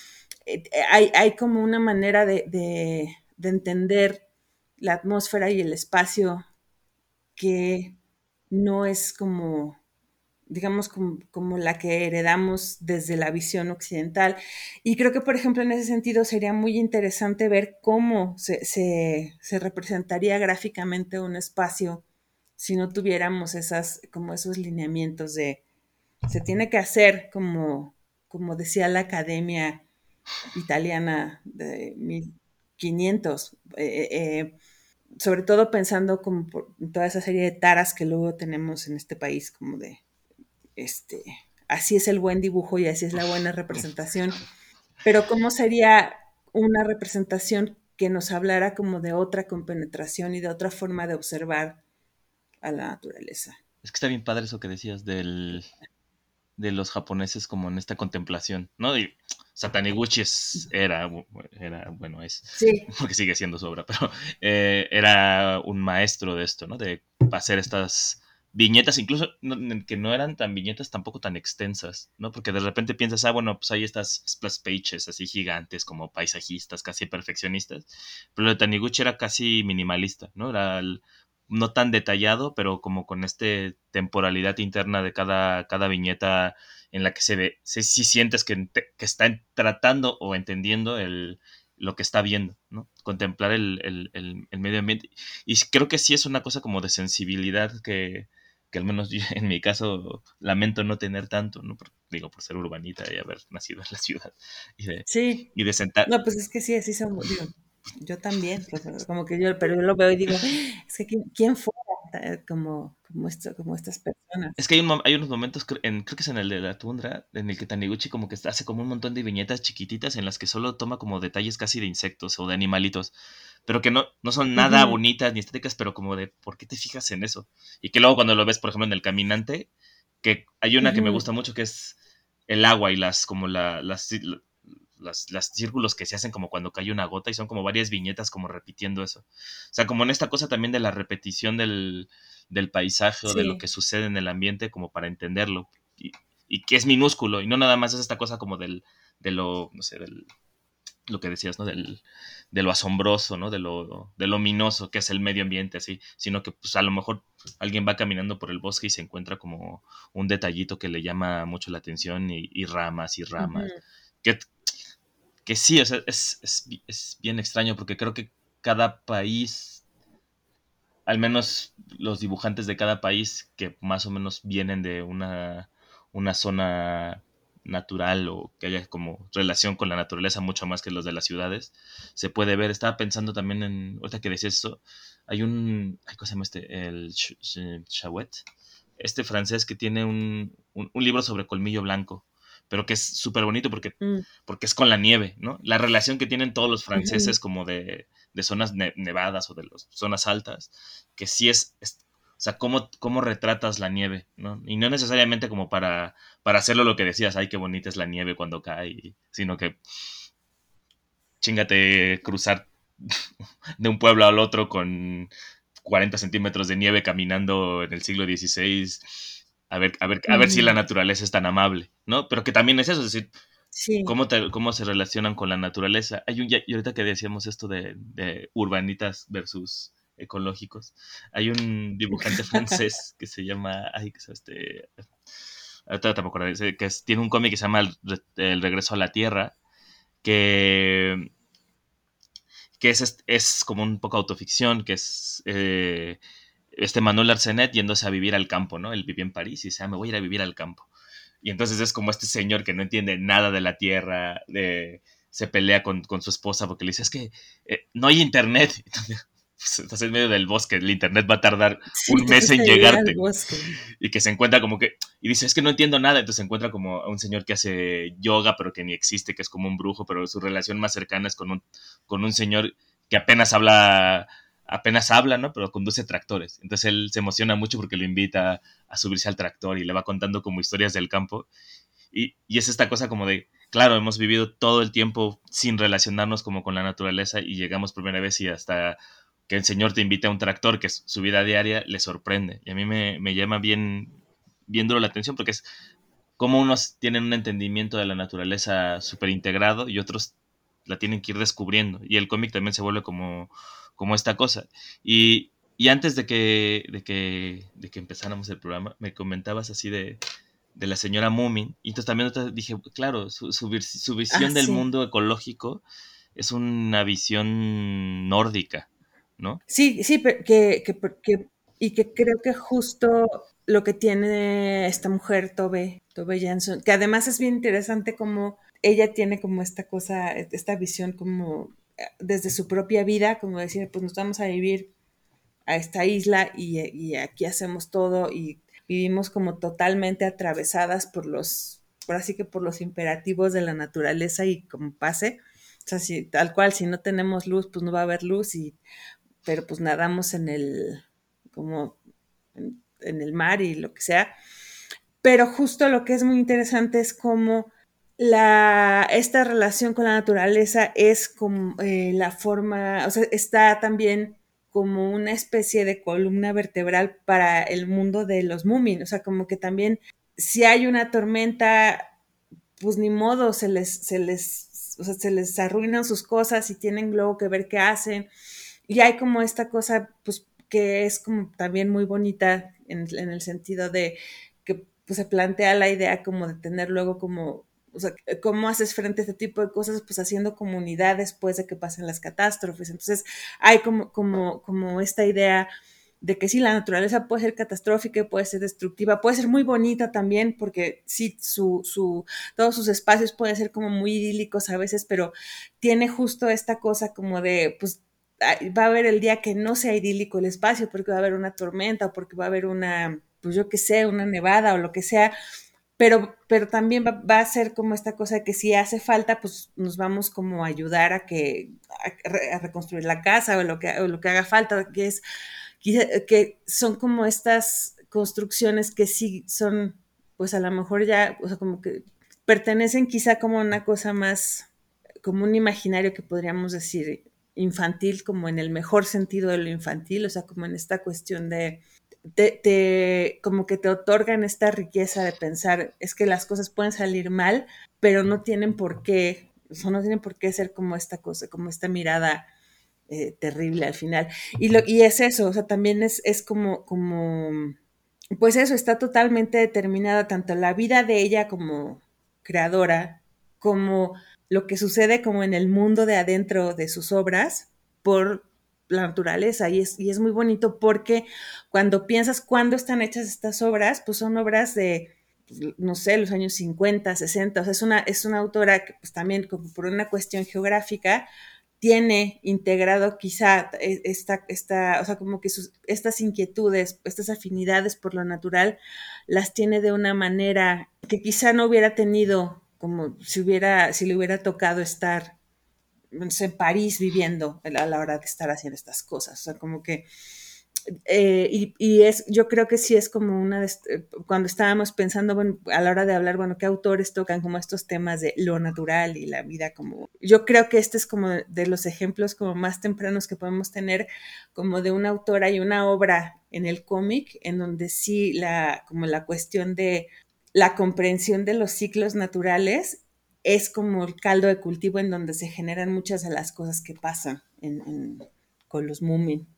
S1: Hay como una manera de entender la atmósfera y el espacio que no es como, digamos, como la que heredamos desde la visión occidental. Y creo que, por ejemplo, en ese sentido sería muy interesante ver cómo se representaría gráficamente un espacio si no tuviéramos esas, como esos lineamientos de, se tiene que hacer como decía la academia italiana de 1500, sobre todo pensando como por toda esa serie de taras que luego tenemos en este país, como de, este, así es el buen dibujo y así es la buena representación, pero ¿cómo sería una representación que nos hablara como de otra compenetración y de otra forma de observar a la naturaleza?
S2: Es que está bien padre eso que decías de los japoneses como en esta contemplación, ¿no? Y Taniguchi era, bueno, es,
S1: Sí.
S2: porque sigue siendo su obra, pero era un maestro de esto, ¿no? De hacer estas viñetas, incluso que no eran tan viñetas tampoco tan extensas, ¿no? Porque de repente piensas, bueno, pues hay estas splash pages así gigantes como paisajistas, casi perfeccionistas, pero lo de Taniguchi era casi minimalista, ¿no? No tan detallado, pero como con este temporalidad interna de cada viñeta en la que se ve, sí sientes que está tratando o entendiendo lo que está viendo, ¿no? Contemplar el medio ambiente. Y creo que sí es una cosa como de sensibilidad que al menos yo, en mi caso lamento no tener tanto, ¿no? Por ser urbanita y haber nacido en la ciudad y de,
S1: Sí,
S2: y de sentar.
S1: no, pues es que sí, así somos, digo, yo también, como que yo, pero yo lo veo y digo, es que quién fuera como esto, como estas
S2: Es
S1: personas.
S2: que hay unos momentos, creo que es en el de la tundra, en el que Taniguchi como que hace como un montón de viñetas chiquititas en las que solo toma como detalles casi de insectos o de animalitos, pero que no son nada
S1: Ujú,
S2: bonitas ni estéticas, pero como de, ¿por qué te fijas en eso? Y que luego cuando lo ves, por ejemplo, en El Caminante, que hay una que me
S1: ujú,
S2: gusta mucho que es el agua y como las círculos que se hacen como cuando cae una gota y son como varias viñetas como repitiendo eso. O sea, como en esta cosa también de la repetición del paisaje o de lo que
S1: sí,
S2: sucede en el ambiente como para entenderlo y que es minúsculo y no nada más es esta cosa como de lo, no sé, lo que decías, ¿no? De lo asombroso, ¿no? De lo ominoso que es el medio ambiente, así, sino que pues a lo mejor alguien va caminando por el bosque y se encuentra como un detallito que le llama mucho la atención y ramas y ramas,
S1: ujú,
S2: que, que sí, o sea, es bien extraño porque creo que cada país, al menos los dibujantes de cada país que más o menos vienen de una zona natural o que haya como relación con la naturaleza mucho más que los de las ciudades, se puede ver. Estaba pensando también ahorita que decías eso, ¿cómo se llama este? El Chauvet, este francés que tiene un libro sobre colmillo blanco, pero que es súper bonito
S1: mm,
S2: porque es con la nieve, ¿no? La relación que tienen todos los
S1: ujú,
S2: franceses como de zonas nevadas o de las zonas altas, que sí o sea, cómo retratas la nieve, ¿no? Y no necesariamente como para hacerlo lo que decías, ay, qué bonita es la nieve cuando cae, sino que chingate cruzar de un pueblo al otro con 40 centímetros de nieve caminando en el siglo XVI, a ver si la
S1: ujú,
S2: naturaleza es tan amable, ¿no? Pero que también es eso, es decir,
S1: sí,
S2: cómo se relacionan con la naturaleza. Y ahorita que decíamos esto de urbanitas versus ecológicos, hay un dibujante francés que se llama, ay, que es ahorita te me acuerdo, tiene un cómic que se llama El Regreso a la Tierra, que, es como un poco autoficción, que es Manuel Arsenet yéndose a vivir al campo, ¿no? Él vivía en París y dice, me voy a ir a vivir al campo. Y entonces es como este señor que no entiende nada de la tierra, se pelea con su esposa porque le dice, es que no hay internet. Pues, estás en medio del bosque, el internet va a tardar
S1: Sí,
S2: un
S1: te
S2: mes
S1: fuiste
S2: en
S1: a vivir al
S2: llegarte.
S1: bosque.
S2: Y que se encuentra como que, y dice, es que no entiendo nada. Entonces se encuentra como a un señor que hace yoga, pero que ni existe, que es como un brujo, pero su relación más cercana es con un señor que apenas habla, ¿no? Pero conduce tractores. Entonces él se emociona mucho porque lo invita a subirse al tractor y le va contando como historias del campo. Y es esta cosa como de, claro, hemos vivido todo el tiempo sin relacionarnos como con la naturaleza y llegamos primera vez y hasta que el señor te invite a un tractor, que es su vida diaria, le sorprende. Y a mí me llama bien duro la atención porque es como unos tienen un entendimiento de la naturaleza súper integrado y otros la tienen que ir descubriendo. Y el cómic también se vuelve como esta cosa. Y antes de que empezáramos el programa, me comentabas así de la señora Moomin. Y entonces también dije, claro, su
S1: Ah,
S2: visión del
S1: sí.
S2: mundo ecológico es una visión nórdica, ¿no?
S1: Sí, sí, y que creo que justo lo que tiene esta mujer, Tove Jansson, que además es bien interesante como ella tiene como esta cosa, esta visión como desde su propia vida, como decir, pues nos vamos a vivir a esta isla y aquí hacemos todo y vivimos como totalmente atravesadas por así que por los imperativos de la naturaleza y como pase. O sea, si, tal cual, si no tenemos luz, pues no va a haber luz pero pues nadamos como en el mar y lo que sea. Pero justo lo que es muy interesante es cómo esta relación con la naturaleza es como la forma, o sea, está también como una especie de columna vertebral para el mundo de los Moomin, o sea, como que también si hay una tormenta, pues ni modo, o sea, se les arruinan sus cosas y tienen luego que ver qué hacen. Y hay como esta cosa, pues, que es como también muy bonita en el sentido de que pues, se plantea la idea como de tener luego como, o sea, cómo haces frente a este tipo de cosas, pues haciendo comunidad después de que pasen las catástrofes. Entonces, hay como esta idea de que sí, la naturaleza puede ser catastrófica, puede ser destructiva, puede ser muy bonita también, porque sí, todos sus espacios pueden ser como muy idílicos a veces, pero tiene justo esta cosa como de, pues, va a haber el día que no sea idílico el espacio, porque va a haber una tormenta, o porque va a haber una, pues yo qué sé, una nevada o lo que sea, pero también va a ser como esta cosa que si hace falta, pues nos vamos como a ayudar a reconstruir la casa o lo que haga falta, que son como estas construcciones que sí son, pues a lo mejor ya, o sea, como que pertenecen quizá como a una cosa más, como un imaginario que podríamos decir infantil, como en el mejor sentido de lo infantil, o sea, como en esta cuestión de como que te otorgan esta riqueza de pensar, es que las cosas pueden salir mal, pero no tienen por qué, o sea, no tienen por qué ser como esta cosa, como esta mirada terrible al final. Y es eso, o sea, también es pues eso, está totalmente determinada tanto la vida de ella como creadora, como lo que sucede como en el mundo de adentro de sus obras por la naturaleza. Y es muy bonito porque cuando piensas cuándo están hechas estas obras, pues son obras de, pues, no sé, los años 50, 60. O sea, es una autora que pues también como por una cuestión geográfica tiene integrado quizá o sea, como que estas inquietudes, estas afinidades por lo natural, las tiene de una manera que quizá no hubiera tenido como si le hubiera tocado estar no sé, en París viviendo a la hora de estar haciendo estas cosas. O sea, como que yo creo que sí es como cuando estábamos pensando, bueno, a la hora de hablar, bueno, qué autores tocan como estos temas de lo natural y la vida, como, yo creo que este es como de los ejemplos como más tempranos que podemos tener, como de una autora y una obra en el cómic, en donde sí como la cuestión de la comprensión de los ciclos naturales es como el caldo de cultivo en donde se generan muchas de las cosas que pasan con los Moomin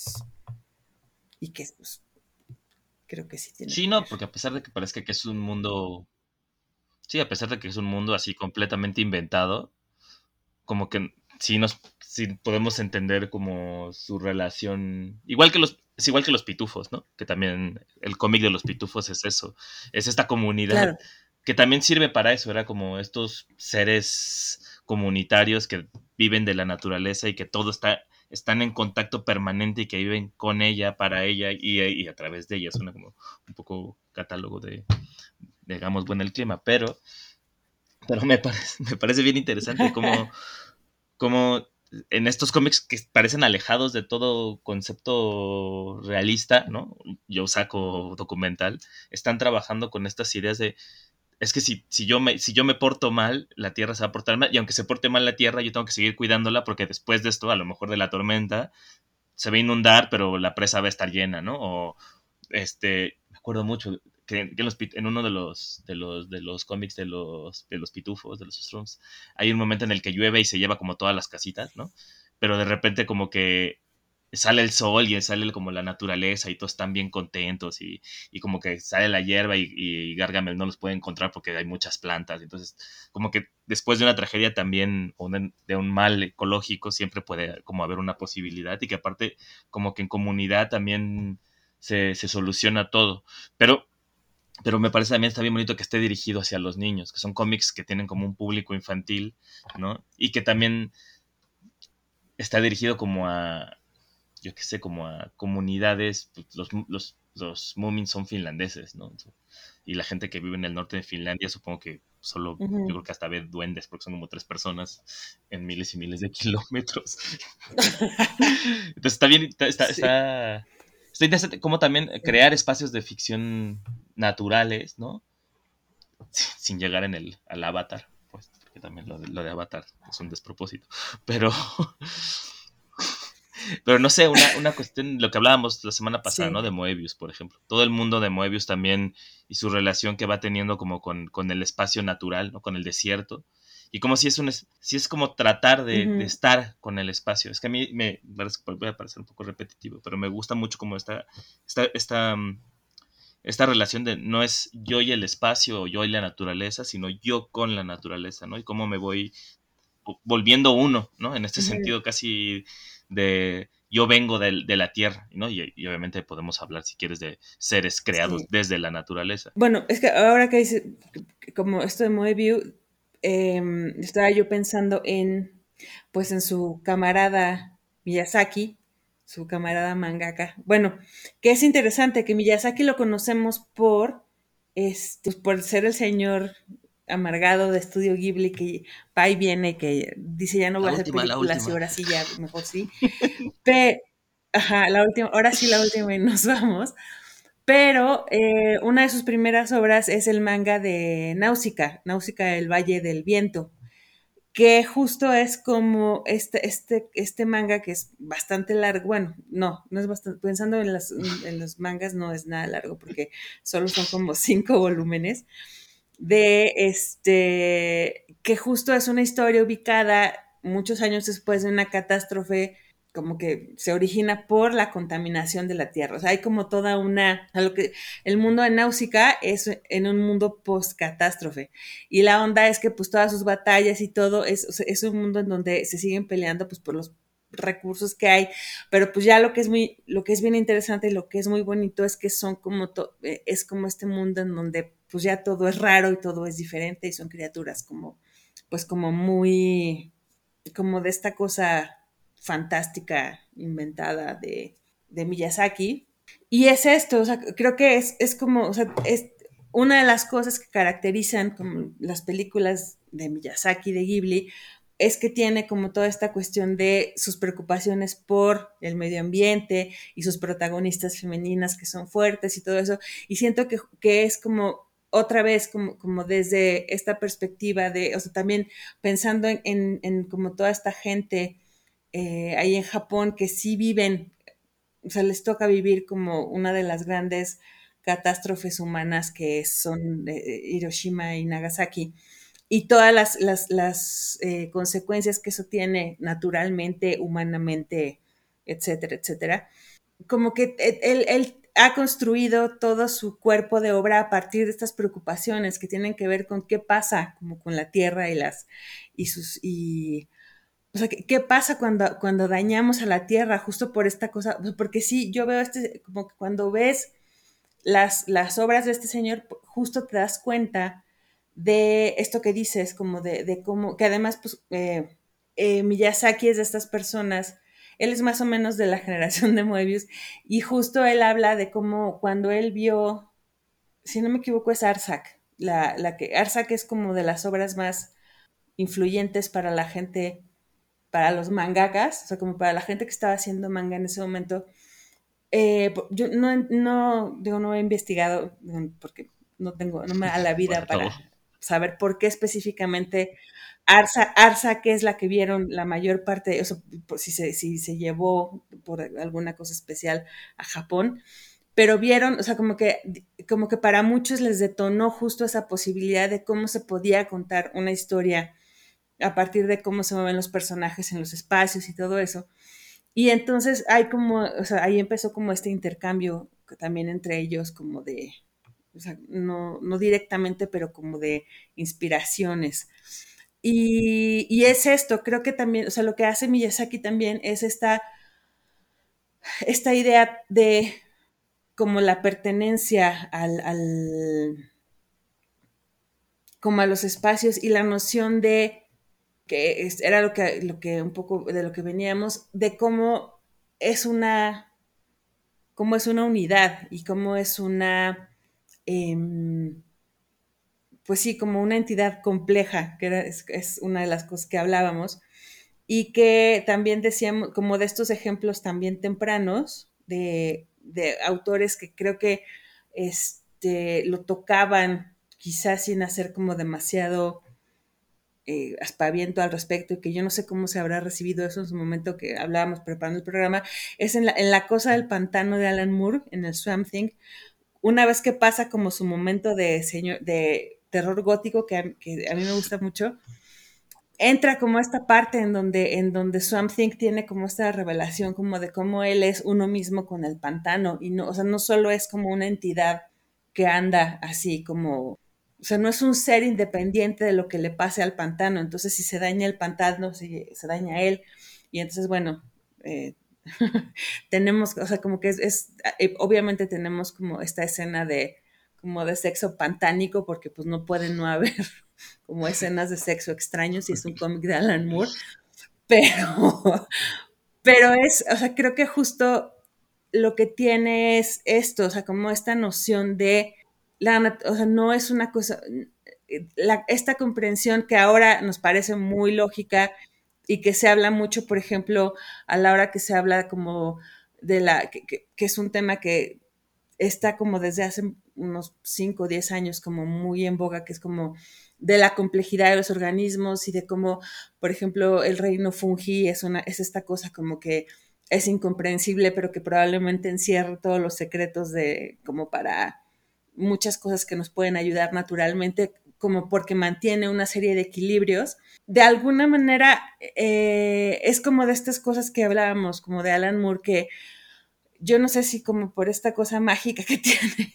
S1: y que pues, creo que sí tiene
S2: Sí,
S1: que
S2: no,
S1: ver.
S2: porque a pesar de que parezca que es un mundo, sí, a pesar de que es un mundo así completamente inventado, como que sí podemos entender como su relación, es igual que los pitufos, ¿no? Que también el cómic de los pitufos es eso, es esta comunidad
S1: Claro.
S2: que también sirve para eso, era como estos seres comunitarios que viven de la naturaleza y que están en contacto permanente y que viven con ella, para ella y a través de ella. Suena como un poco catálogo de, digamos, bueno, el clima, pero me parece bien interesante cómo en estos cómics que parecen alejados de todo concepto realista, ¿no? Yo saco documental, están trabajando con estas ideas de es que si yo me porto mal, la Tierra se va a portar mal, y aunque se porte mal la Tierra, yo tengo que seguir cuidándola porque después de esto, a lo mejor de la tormenta, se va a inundar, pero la presa va a estar llena, ¿no? O me acuerdo mucho que en uno de los cómics de los pitufos, de los Strums, hay un momento en el que llueve y se lleva como todas las casitas, ¿no? Pero de repente como que sale el sol y sale como la naturaleza y todos están bien contentos y como que sale la hierba y Gargamel no los puede encontrar porque hay muchas plantas. Entonces, como que después de una tragedia también, o de un mal ecológico, siempre puede como haber una posibilidad y que aparte como que en comunidad también se soluciona todo. Pero me parece también está bien bonito que esté dirigido hacia los niños, que son cómics que tienen como un público infantil, ¿no? Y que también está dirigido como a, yo qué sé, como a comunidades, pues, los Mumin son finlandeses, ¿no? Y la gente que vive en el norte de Finlandia, supongo que solo, yo
S1: Ujú.
S2: creo que hasta ve duendes, porque son como 3 personas en miles y miles de kilómetros. Entonces está bien,
S1: Sí.
S2: está interesante cómo también crear espacios de ficción naturales, ¿no? Sin llegar al Avatar, pues, porque también lo de Avatar es un despropósito. Pero, pero no sé, una cuestión, lo que hablábamos la semana pasada, ¿no?
S1: Sí.
S2: De Moebius, por ejemplo. Todo el mundo de Moebius también y su relación que va teniendo como con el espacio natural, ¿no? Con el desierto. Y como si es como tratar de
S1: Ujú.
S2: estar con el espacio. Es que a mí voy a parecer un poco repetitivo, pero me gusta mucho como esta, esta, mm, esta relación de no es yo y el espacio o yo y la naturaleza, sino yo con la naturaleza, ¿no? Y cómo me voy volviendo uno, ¿no? En este
S1: Ujú.
S2: sentido casi de yo vengo de la tierra, ¿no? Y obviamente podemos hablar, si quieres, de seres creados
S1: Sí.
S2: desde la naturaleza.
S1: Bueno, es que ahora que dice, como esto de Moebius, estaba yo pensando en, pues en su camarada Miyazaki, su camarada mangaka. Bueno, que es interesante que Miyazaki lo conocemos pues, por ser el señor amargado de Estudio Ghibli que va y viene, que dice ya no voy a hacer
S2: La
S1: películas y
S2: última.
S1: ahora sí ya, mejor sí. Pe- Ajá, la última, ahora sí la última y nos vamos. Pero una de sus primeras obras es el manga de Náusica, Náusica del Valle del Viento, que justo es como este manga que es bastante largo. Bueno, no es bastante, pensando en los mangas no es nada largo porque solo son como 5 volúmenes, que justo es una historia ubicada muchos años después de una catástrofe como que se origina por la contaminación de la tierra. O sea, hay como toda a lo que el mundo de Náusica es en un mundo post-catástrofe. Y la onda es que pues todas sus batallas y todo es un mundo en donde se siguen peleando pues por los recursos que hay, pero pues ya lo que es bien interesante y lo que es muy bonito es que son es como este mundo en donde pues ya todo es raro y todo es diferente y son criaturas como, pues como muy, como de esta cosa fantástica inventada de Miyazaki. Y es esto, o sea, creo que es como, o sea, es una de las cosas que caracterizan como las películas de Miyazaki, de Ghibli, es que tiene como toda esta cuestión de sus preocupaciones por el medio ambiente y sus protagonistas femeninas que son fuertes y todo eso. Y siento que es como otra vez, como desde esta perspectiva de, o sea, también pensando en como toda esta gente ahí en Japón que sí viven, o sea, les toca vivir como una de las grandes catástrofes humanas que son Hiroshima y Nagasaki y todas las consecuencias que eso tiene naturalmente, humanamente, etcétera, etcétera. Como que él ha construido todo su cuerpo de obra a partir de estas preocupaciones que tienen que ver con qué pasa como con la tierra y sus o sea, ¿qué pasa cuando dañamos a la tierra justo por esta cosa? Porque sí, yo veo como que cuando ves las obras de este señor, justo te das cuenta de esto que dices, como de cómo, que además, pues, Miyazaki es de estas personas, él es más o menos de la generación de Moebius, y justo él habla de cómo cuando él vio, si no me equivoco, es Arsak, la que Arsak es como de las obras más influyentes para la gente, para los mangakas, o sea, como para la gente que estaba haciendo manga en ese momento. Yo no he investigado porque no me da la
S2: Bueno,
S1: vida
S2: acabó.
S1: para saber por qué específicamente Arsa, que es la que vieron la mayor parte, o sea, si se llevó por alguna cosa especial a Japón, pero vieron, o sea, como que para muchos les detonó justo esa posibilidad de cómo se podía contar una historia a partir de cómo se mueven los personajes en los espacios y todo eso. Y entonces hay como, o sea, ahí empezó como este intercambio también entre ellos, como de, o sea, no directamente, pero como de inspiraciones. Y es esto, creo que también, o sea, lo que hace Miyazaki también es esta idea de como la pertenencia como a los espacios y la noción de que era lo que un poco de lo que veníamos, de es una, cómo es una unidad y cómo es eh, pues sí, como una entidad compleja, que es una de las cosas que hablábamos, y que también decíamos, como de estos ejemplos también tempranos, de autores que creo que lo tocaban quizás sin hacer como demasiado aspaviento al respecto, y que yo no sé cómo se habrá recibido eso en su momento que hablábamos preparando el programa, es en la cosa del pantano de Alan Moore, en el Swamp Thing, una vez que pasa como su momento de terror gótico, que a mí me gusta mucho, entra como esta parte en donde Swamp Thing tiene como esta revelación como de cómo él es uno mismo con el pantano, y no, o sea, no solo es como una entidad que anda así como, o sea, no es un ser independiente de lo que le pase al pantano, entonces si se daña el pantano, si se daña él, y entonces, bueno, eh, tenemos, o sea, como que obviamente tenemos como esta escena como de sexo pantánico, porque pues no pueden no haber como escenas de sexo extraños si es un cómic de Alan Moore, pero, pero o sea, creo que justo lo que tiene es esto, o sea, como esta noción de, o sea, no es una cosa, esta comprensión que ahora nos parece muy lógica y que se habla mucho, por ejemplo, a la hora que se habla como que es un tema que está como desde hace unos 5 o 10 años como muy en boga, que es como de la complejidad de los organismos y de cómo, por ejemplo, el reino fungi es esta cosa como que es incomprensible, pero que probablemente encierra todos los secretos como para muchas cosas que nos pueden ayudar naturalmente, como porque mantiene una serie de equilibrios. De alguna manera, es como de estas cosas que hablábamos, como de Alan Moore, que yo no sé si como por esta cosa mágica que tiene,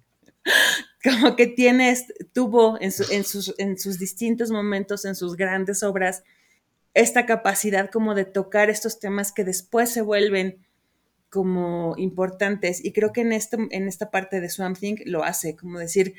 S1: como que tuvo en sus distintos momentos, en sus grandes obras, esta capacidad como de tocar estos temas que después se vuelven como importantes. Y creo que en esta parte de Swamp Thing lo hace, como decir,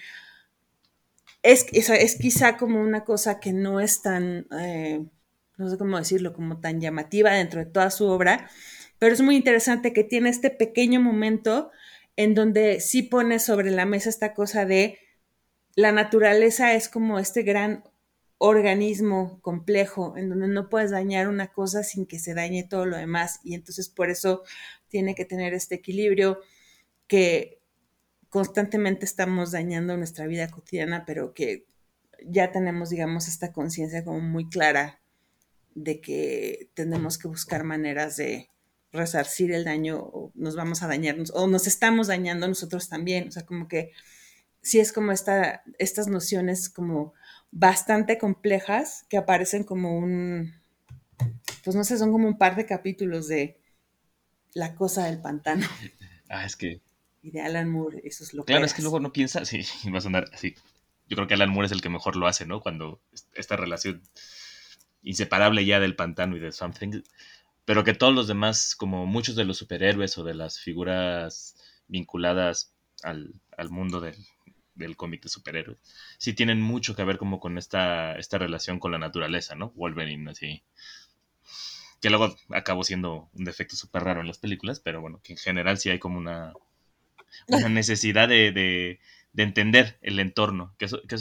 S1: es quizá como una cosa que no es tan, no sé cómo decirlo, como tan llamativa dentro de toda su obra, pero es muy interesante que tiene este pequeño momento en donde sí pone sobre la mesa esta cosa de la naturaleza es como este gran organismo complejo en donde no puedes dañar una cosa sin que se dañe todo lo demás, y entonces por eso tiene que tener este equilibrio que constantemente estamos dañando nuestra vida cotidiana, pero que ya tenemos, digamos, esta conciencia como muy clara de que tenemos que buscar maneras de resarcir el daño, o nos vamos a dañarnos o nos estamos dañando nosotros también, o sea, como que sí es como estas nociones como bastante complejas que aparecen como pues no sé, son como un par de capítulos de La cosa del pantano
S2: Ah, es que,
S1: y de Alan Moore y sus
S2: claro, es que
S1: loqueras.
S2: luego no piensa, sí, va a sonar así. Yo creo que Alan Moore es el que mejor lo hace, ¿no? Cuando esta relación inseparable ya del pantano y de Something, pero que todos los demás, como muchos de los superhéroes o de las figuras vinculadas al mundo del cómic de superhéroes, sí tienen mucho que ver como con esta relación con la naturaleza, ¿no? Wolverine, así. Que luego acabó siendo un defecto súper raro en las películas, pero bueno, que en general sí hay como una necesidad de entender el entorno,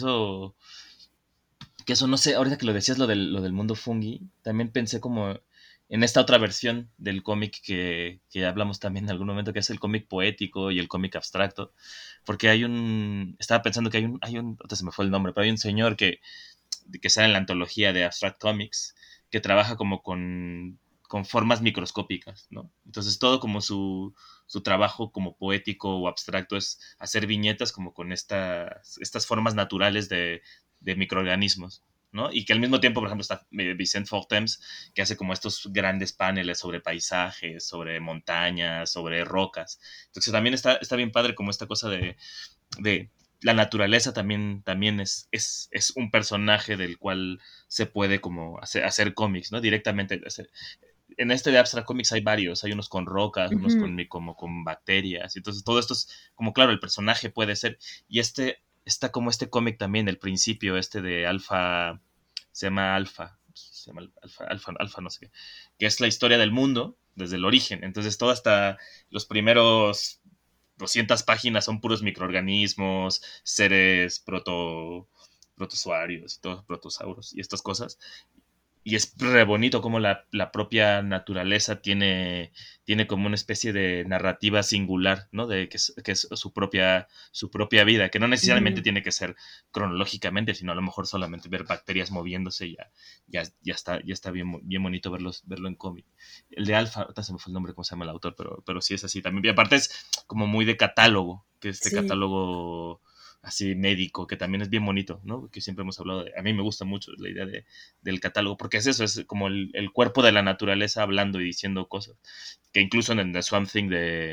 S2: que eso no sé, ahorita que lo decías lo del mundo fungi, también pensé como en esta otra versión del cómic que hablamos también en algún momento, que es el cómic poético y el cómic abstracto, porque estaba pensando que ahorita se me fue el nombre, pero hay un señor que sale en la antología de Abstract Comics, que trabaja como con formas microscópicas, ¿no? Entonces todo como su trabajo como poético o abstracto es hacer viñetas como con estas formas naturales de microorganismos, ¿no? Y que al mismo tiempo, por ejemplo, está Vicente Fortems, que hace como estos grandes paneles sobre paisajes, sobre montañas, sobre rocas. Entonces también está bien padre como esta cosa de la naturaleza también es un personaje del cual se puede como hacer cómics, ¿no? Directamente. En este de Abstract Comics hay varios, hay unos con rocas, unos
S1: Ujú.
S2: como con bacterias, entonces todo esto es como, claro, el personaje puede ser, y está como este cómic también, el principio, de Alfa, se llama Alfa, no sé qué, que es la historia del mundo desde el origen, entonces todo hasta los primeros 200 páginas son puros microorganismos, seres protozoarios y todos protosauros y estas cosas, y es re bonito como la propia naturaleza tiene como una especie de narrativa singular, ¿no? Que es su propia vida, que no necesariamente
S1: Ujú.
S2: tiene que ser cronológicamente, sino a lo mejor solamente ver bacterias moviéndose ya está bien bonito verlo en cómic. El de Alfa, ahorita se me fue el nombre, cómo se llama el autor, pero sí es así también. Y aparte es como muy de catálogo, que este
S1: Sí,
S2: catálogo así médico, que también es bien bonito, ¿no? Que siempre hemos hablado a mí me gusta mucho la idea del catálogo, porque es eso, es como el cuerpo de la naturaleza hablando y diciendo cosas, que incluso en The Swamp Thing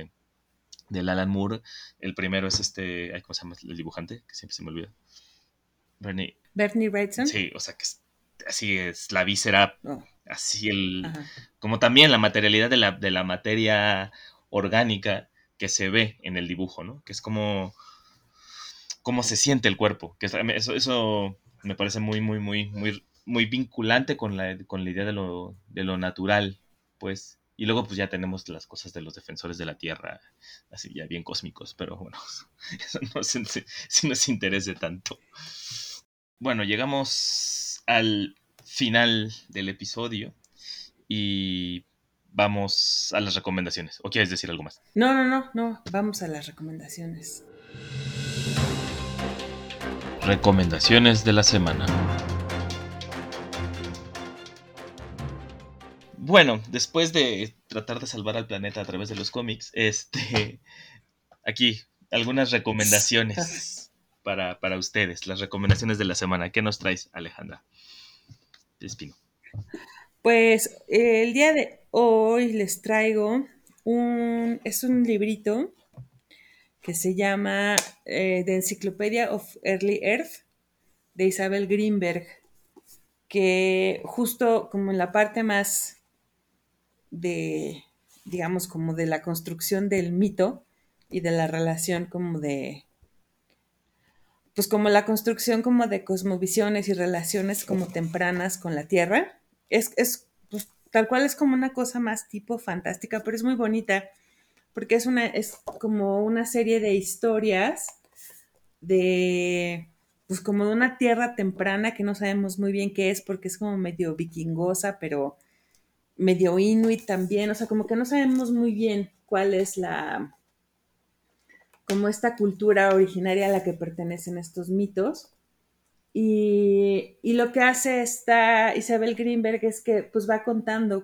S2: de Alan Moore, el primero es ¿cómo se llama el dibujante? Que siempre se me olvida. Bernie,
S1: Bernie Wrightson.
S2: sí, o sea, así es la víscera,
S1: Oh,
S2: así
S1: ajá.
S2: como también la materialidad de la materia orgánica que se ve en el dibujo, ¿no? Que es como cómo se siente el cuerpo. Eso me parece muy, muy, muy, muy, muy vinculante con la idea de lo natural, pues. Y luego pues ya tenemos las cosas de los defensores de la Tierra, así ya bien cósmicos, pero bueno, eso no sé si nos interese tanto. Bueno, llegamos al final del episodio y vamos a las recomendaciones. ¿O quieres decir algo más?
S1: No, no, no, no. Vamos a las recomendaciones.
S2: Recomendaciones de la semana. Bueno, después de tratar de salvar al planeta a través de los cómics, aquí algunas recomendaciones para ustedes, las recomendaciones de la semana. ¿Qué nos traes, Alejandra Espino?
S1: Pues el día de hoy les traigo es un librito que se llama The Encyclopedia of Early Earth de Isabel Greenberg, que justo como en la parte más de, digamos, como de la construcción del mito y de la relación como de, pues como la construcción como de cosmovisiones y relaciones como tempranas con la Tierra, pues, tal cual es como una cosa más tipo fantástica, pero es muy bonita porque es como una serie de historias de, pues como de una tierra temprana que no sabemos muy bien qué es porque es como medio vikingosa, pero medio inuit también, o sea, como que no sabemos muy bien cuál es como esta cultura originaria a la que pertenecen estos mitos. Y lo que hace esta Isabel Greenberg es que pues va contando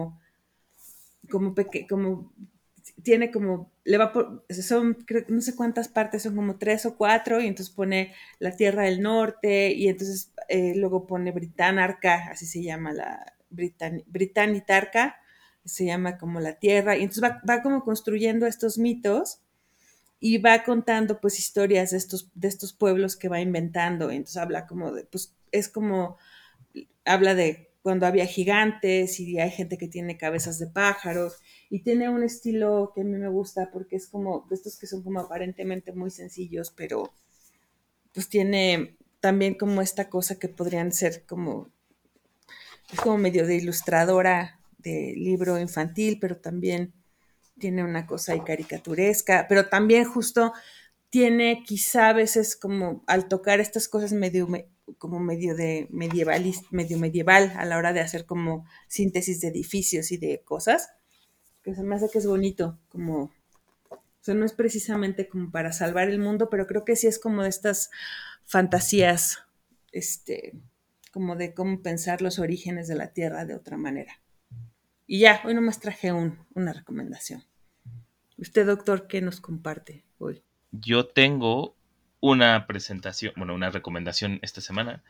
S1: como tiene como, le va por, son, no sé cuántas partes, son como tres o cuatro, y entonces pone la Tierra del Norte, y entonces luego pone Británarca, así se llama Británitarca, se llama como la Tierra, y entonces va como construyendo estos mitos, y va contando pues historias de estos pueblos que va inventando, y entonces habla como de, pues es como habla de cuando había gigantes y hay gente que tiene cabezas de pájaros y tiene un estilo que a mí me gusta porque es como de estos que son como aparentemente muy sencillos, pero pues tiene también como esta cosa que podrían ser como, es como medio de ilustradora de libro infantil, pero también tiene una cosa ahí caricaturesca, pero también justo tiene quizá a veces como al tocar estas cosas como medio de medio medieval a la hora de hacer como síntesis de edificios y de cosas, que se me hace que es bonito, como, o sea, no es precisamente como para salvar el mundo, pero creo que sí es como de estas fantasías, este, como de cómo pensar los orígenes de la Tierra de otra manera. Y ya, hoy nomás traje una recomendación. Usted, doctor, ¿qué nos comparte hoy?
S2: Yo tengo una presentación, bueno, una recomendación esta semana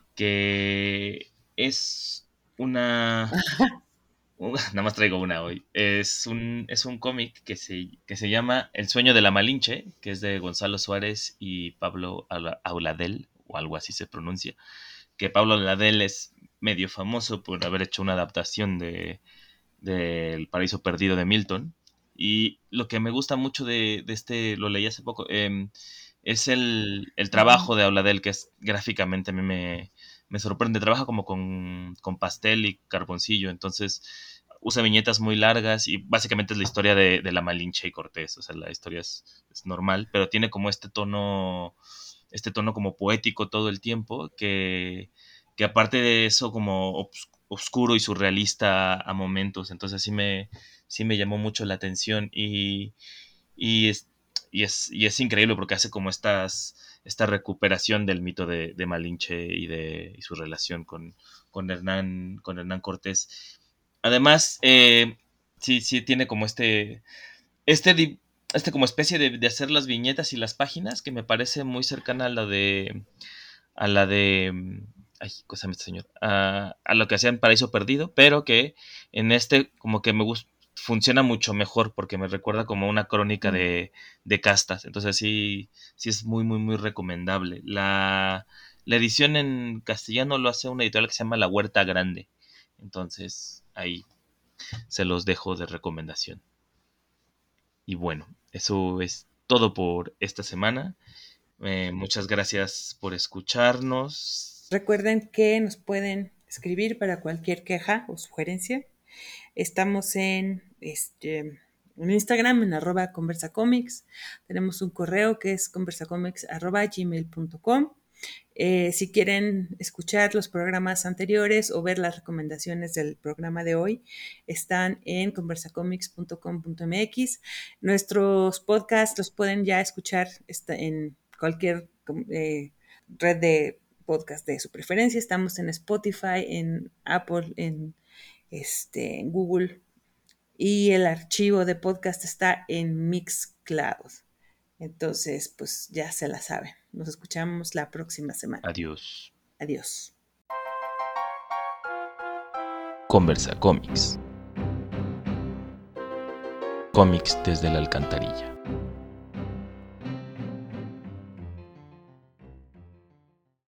S2: que es una... Nada más traigo una hoy. Es un cómic que se llama El sueño de la Malinche, que es de Gonzalo Suárez y Pablo Auladel, o algo así se pronuncia. Que Pablo Auladel es medio famoso por haber hecho una adaptación El Paraíso Perdido de Milton. Y lo que me gusta mucho de este, lo leí hace poco, es el trabajo de Auladel, que es gráficamente a mí me sorprende. Trabaja como con pastel y carboncillo, entonces usa viñetas muy largas y básicamente es la historia de la Malinche y Cortés. O sea, la historia es normal, pero tiene como este tono como poético todo el tiempo, que aparte de eso como oscuro y surrealista a momentos. Entonces sí me llamó mucho la atención y es, y es increíble porque hace como esta recuperación del mito de Malinche y su relación con Hernán Cortés. Además, sí tiene como este, di- como especie de hacer las viñetas y las páginas que me parece muy cercana a la de ay, cosa me este señor, a lo que hacía en Paraíso Perdido, pero que en este como que me gusta, funciona mucho mejor porque me recuerda como una crónica
S1: Mm.
S2: de castas. Entonces sí es muy, muy, muy recomendable. La edición en castellano lo hace una editorial que se llama La Huerta Grande. Entonces ahí se los dejo de recomendación. Y bueno, eso es todo por esta semana. Muchas gracias por escucharnos.
S1: Recuerden que nos pueden escribir para cualquier queja o sugerencia. Estamos en Instagram, en @conversacomics. Tenemos un correo que es conversacomics@gmail.com. Si quieren escuchar los programas anteriores o ver las recomendaciones del programa de hoy, están en conversacomics.com.mx. Nuestros podcasts los pueden ya escuchar en cualquier red de podcast de su preferencia. Estamos en Spotify, en Apple, en Google, y el archivo de podcast está en Mixcloud. Entonces, pues ya se la saben. Nos escuchamos la próxima semana.
S2: Adiós.
S1: Adiós.
S2: Conversa Comics. Cómics desde la alcantarilla.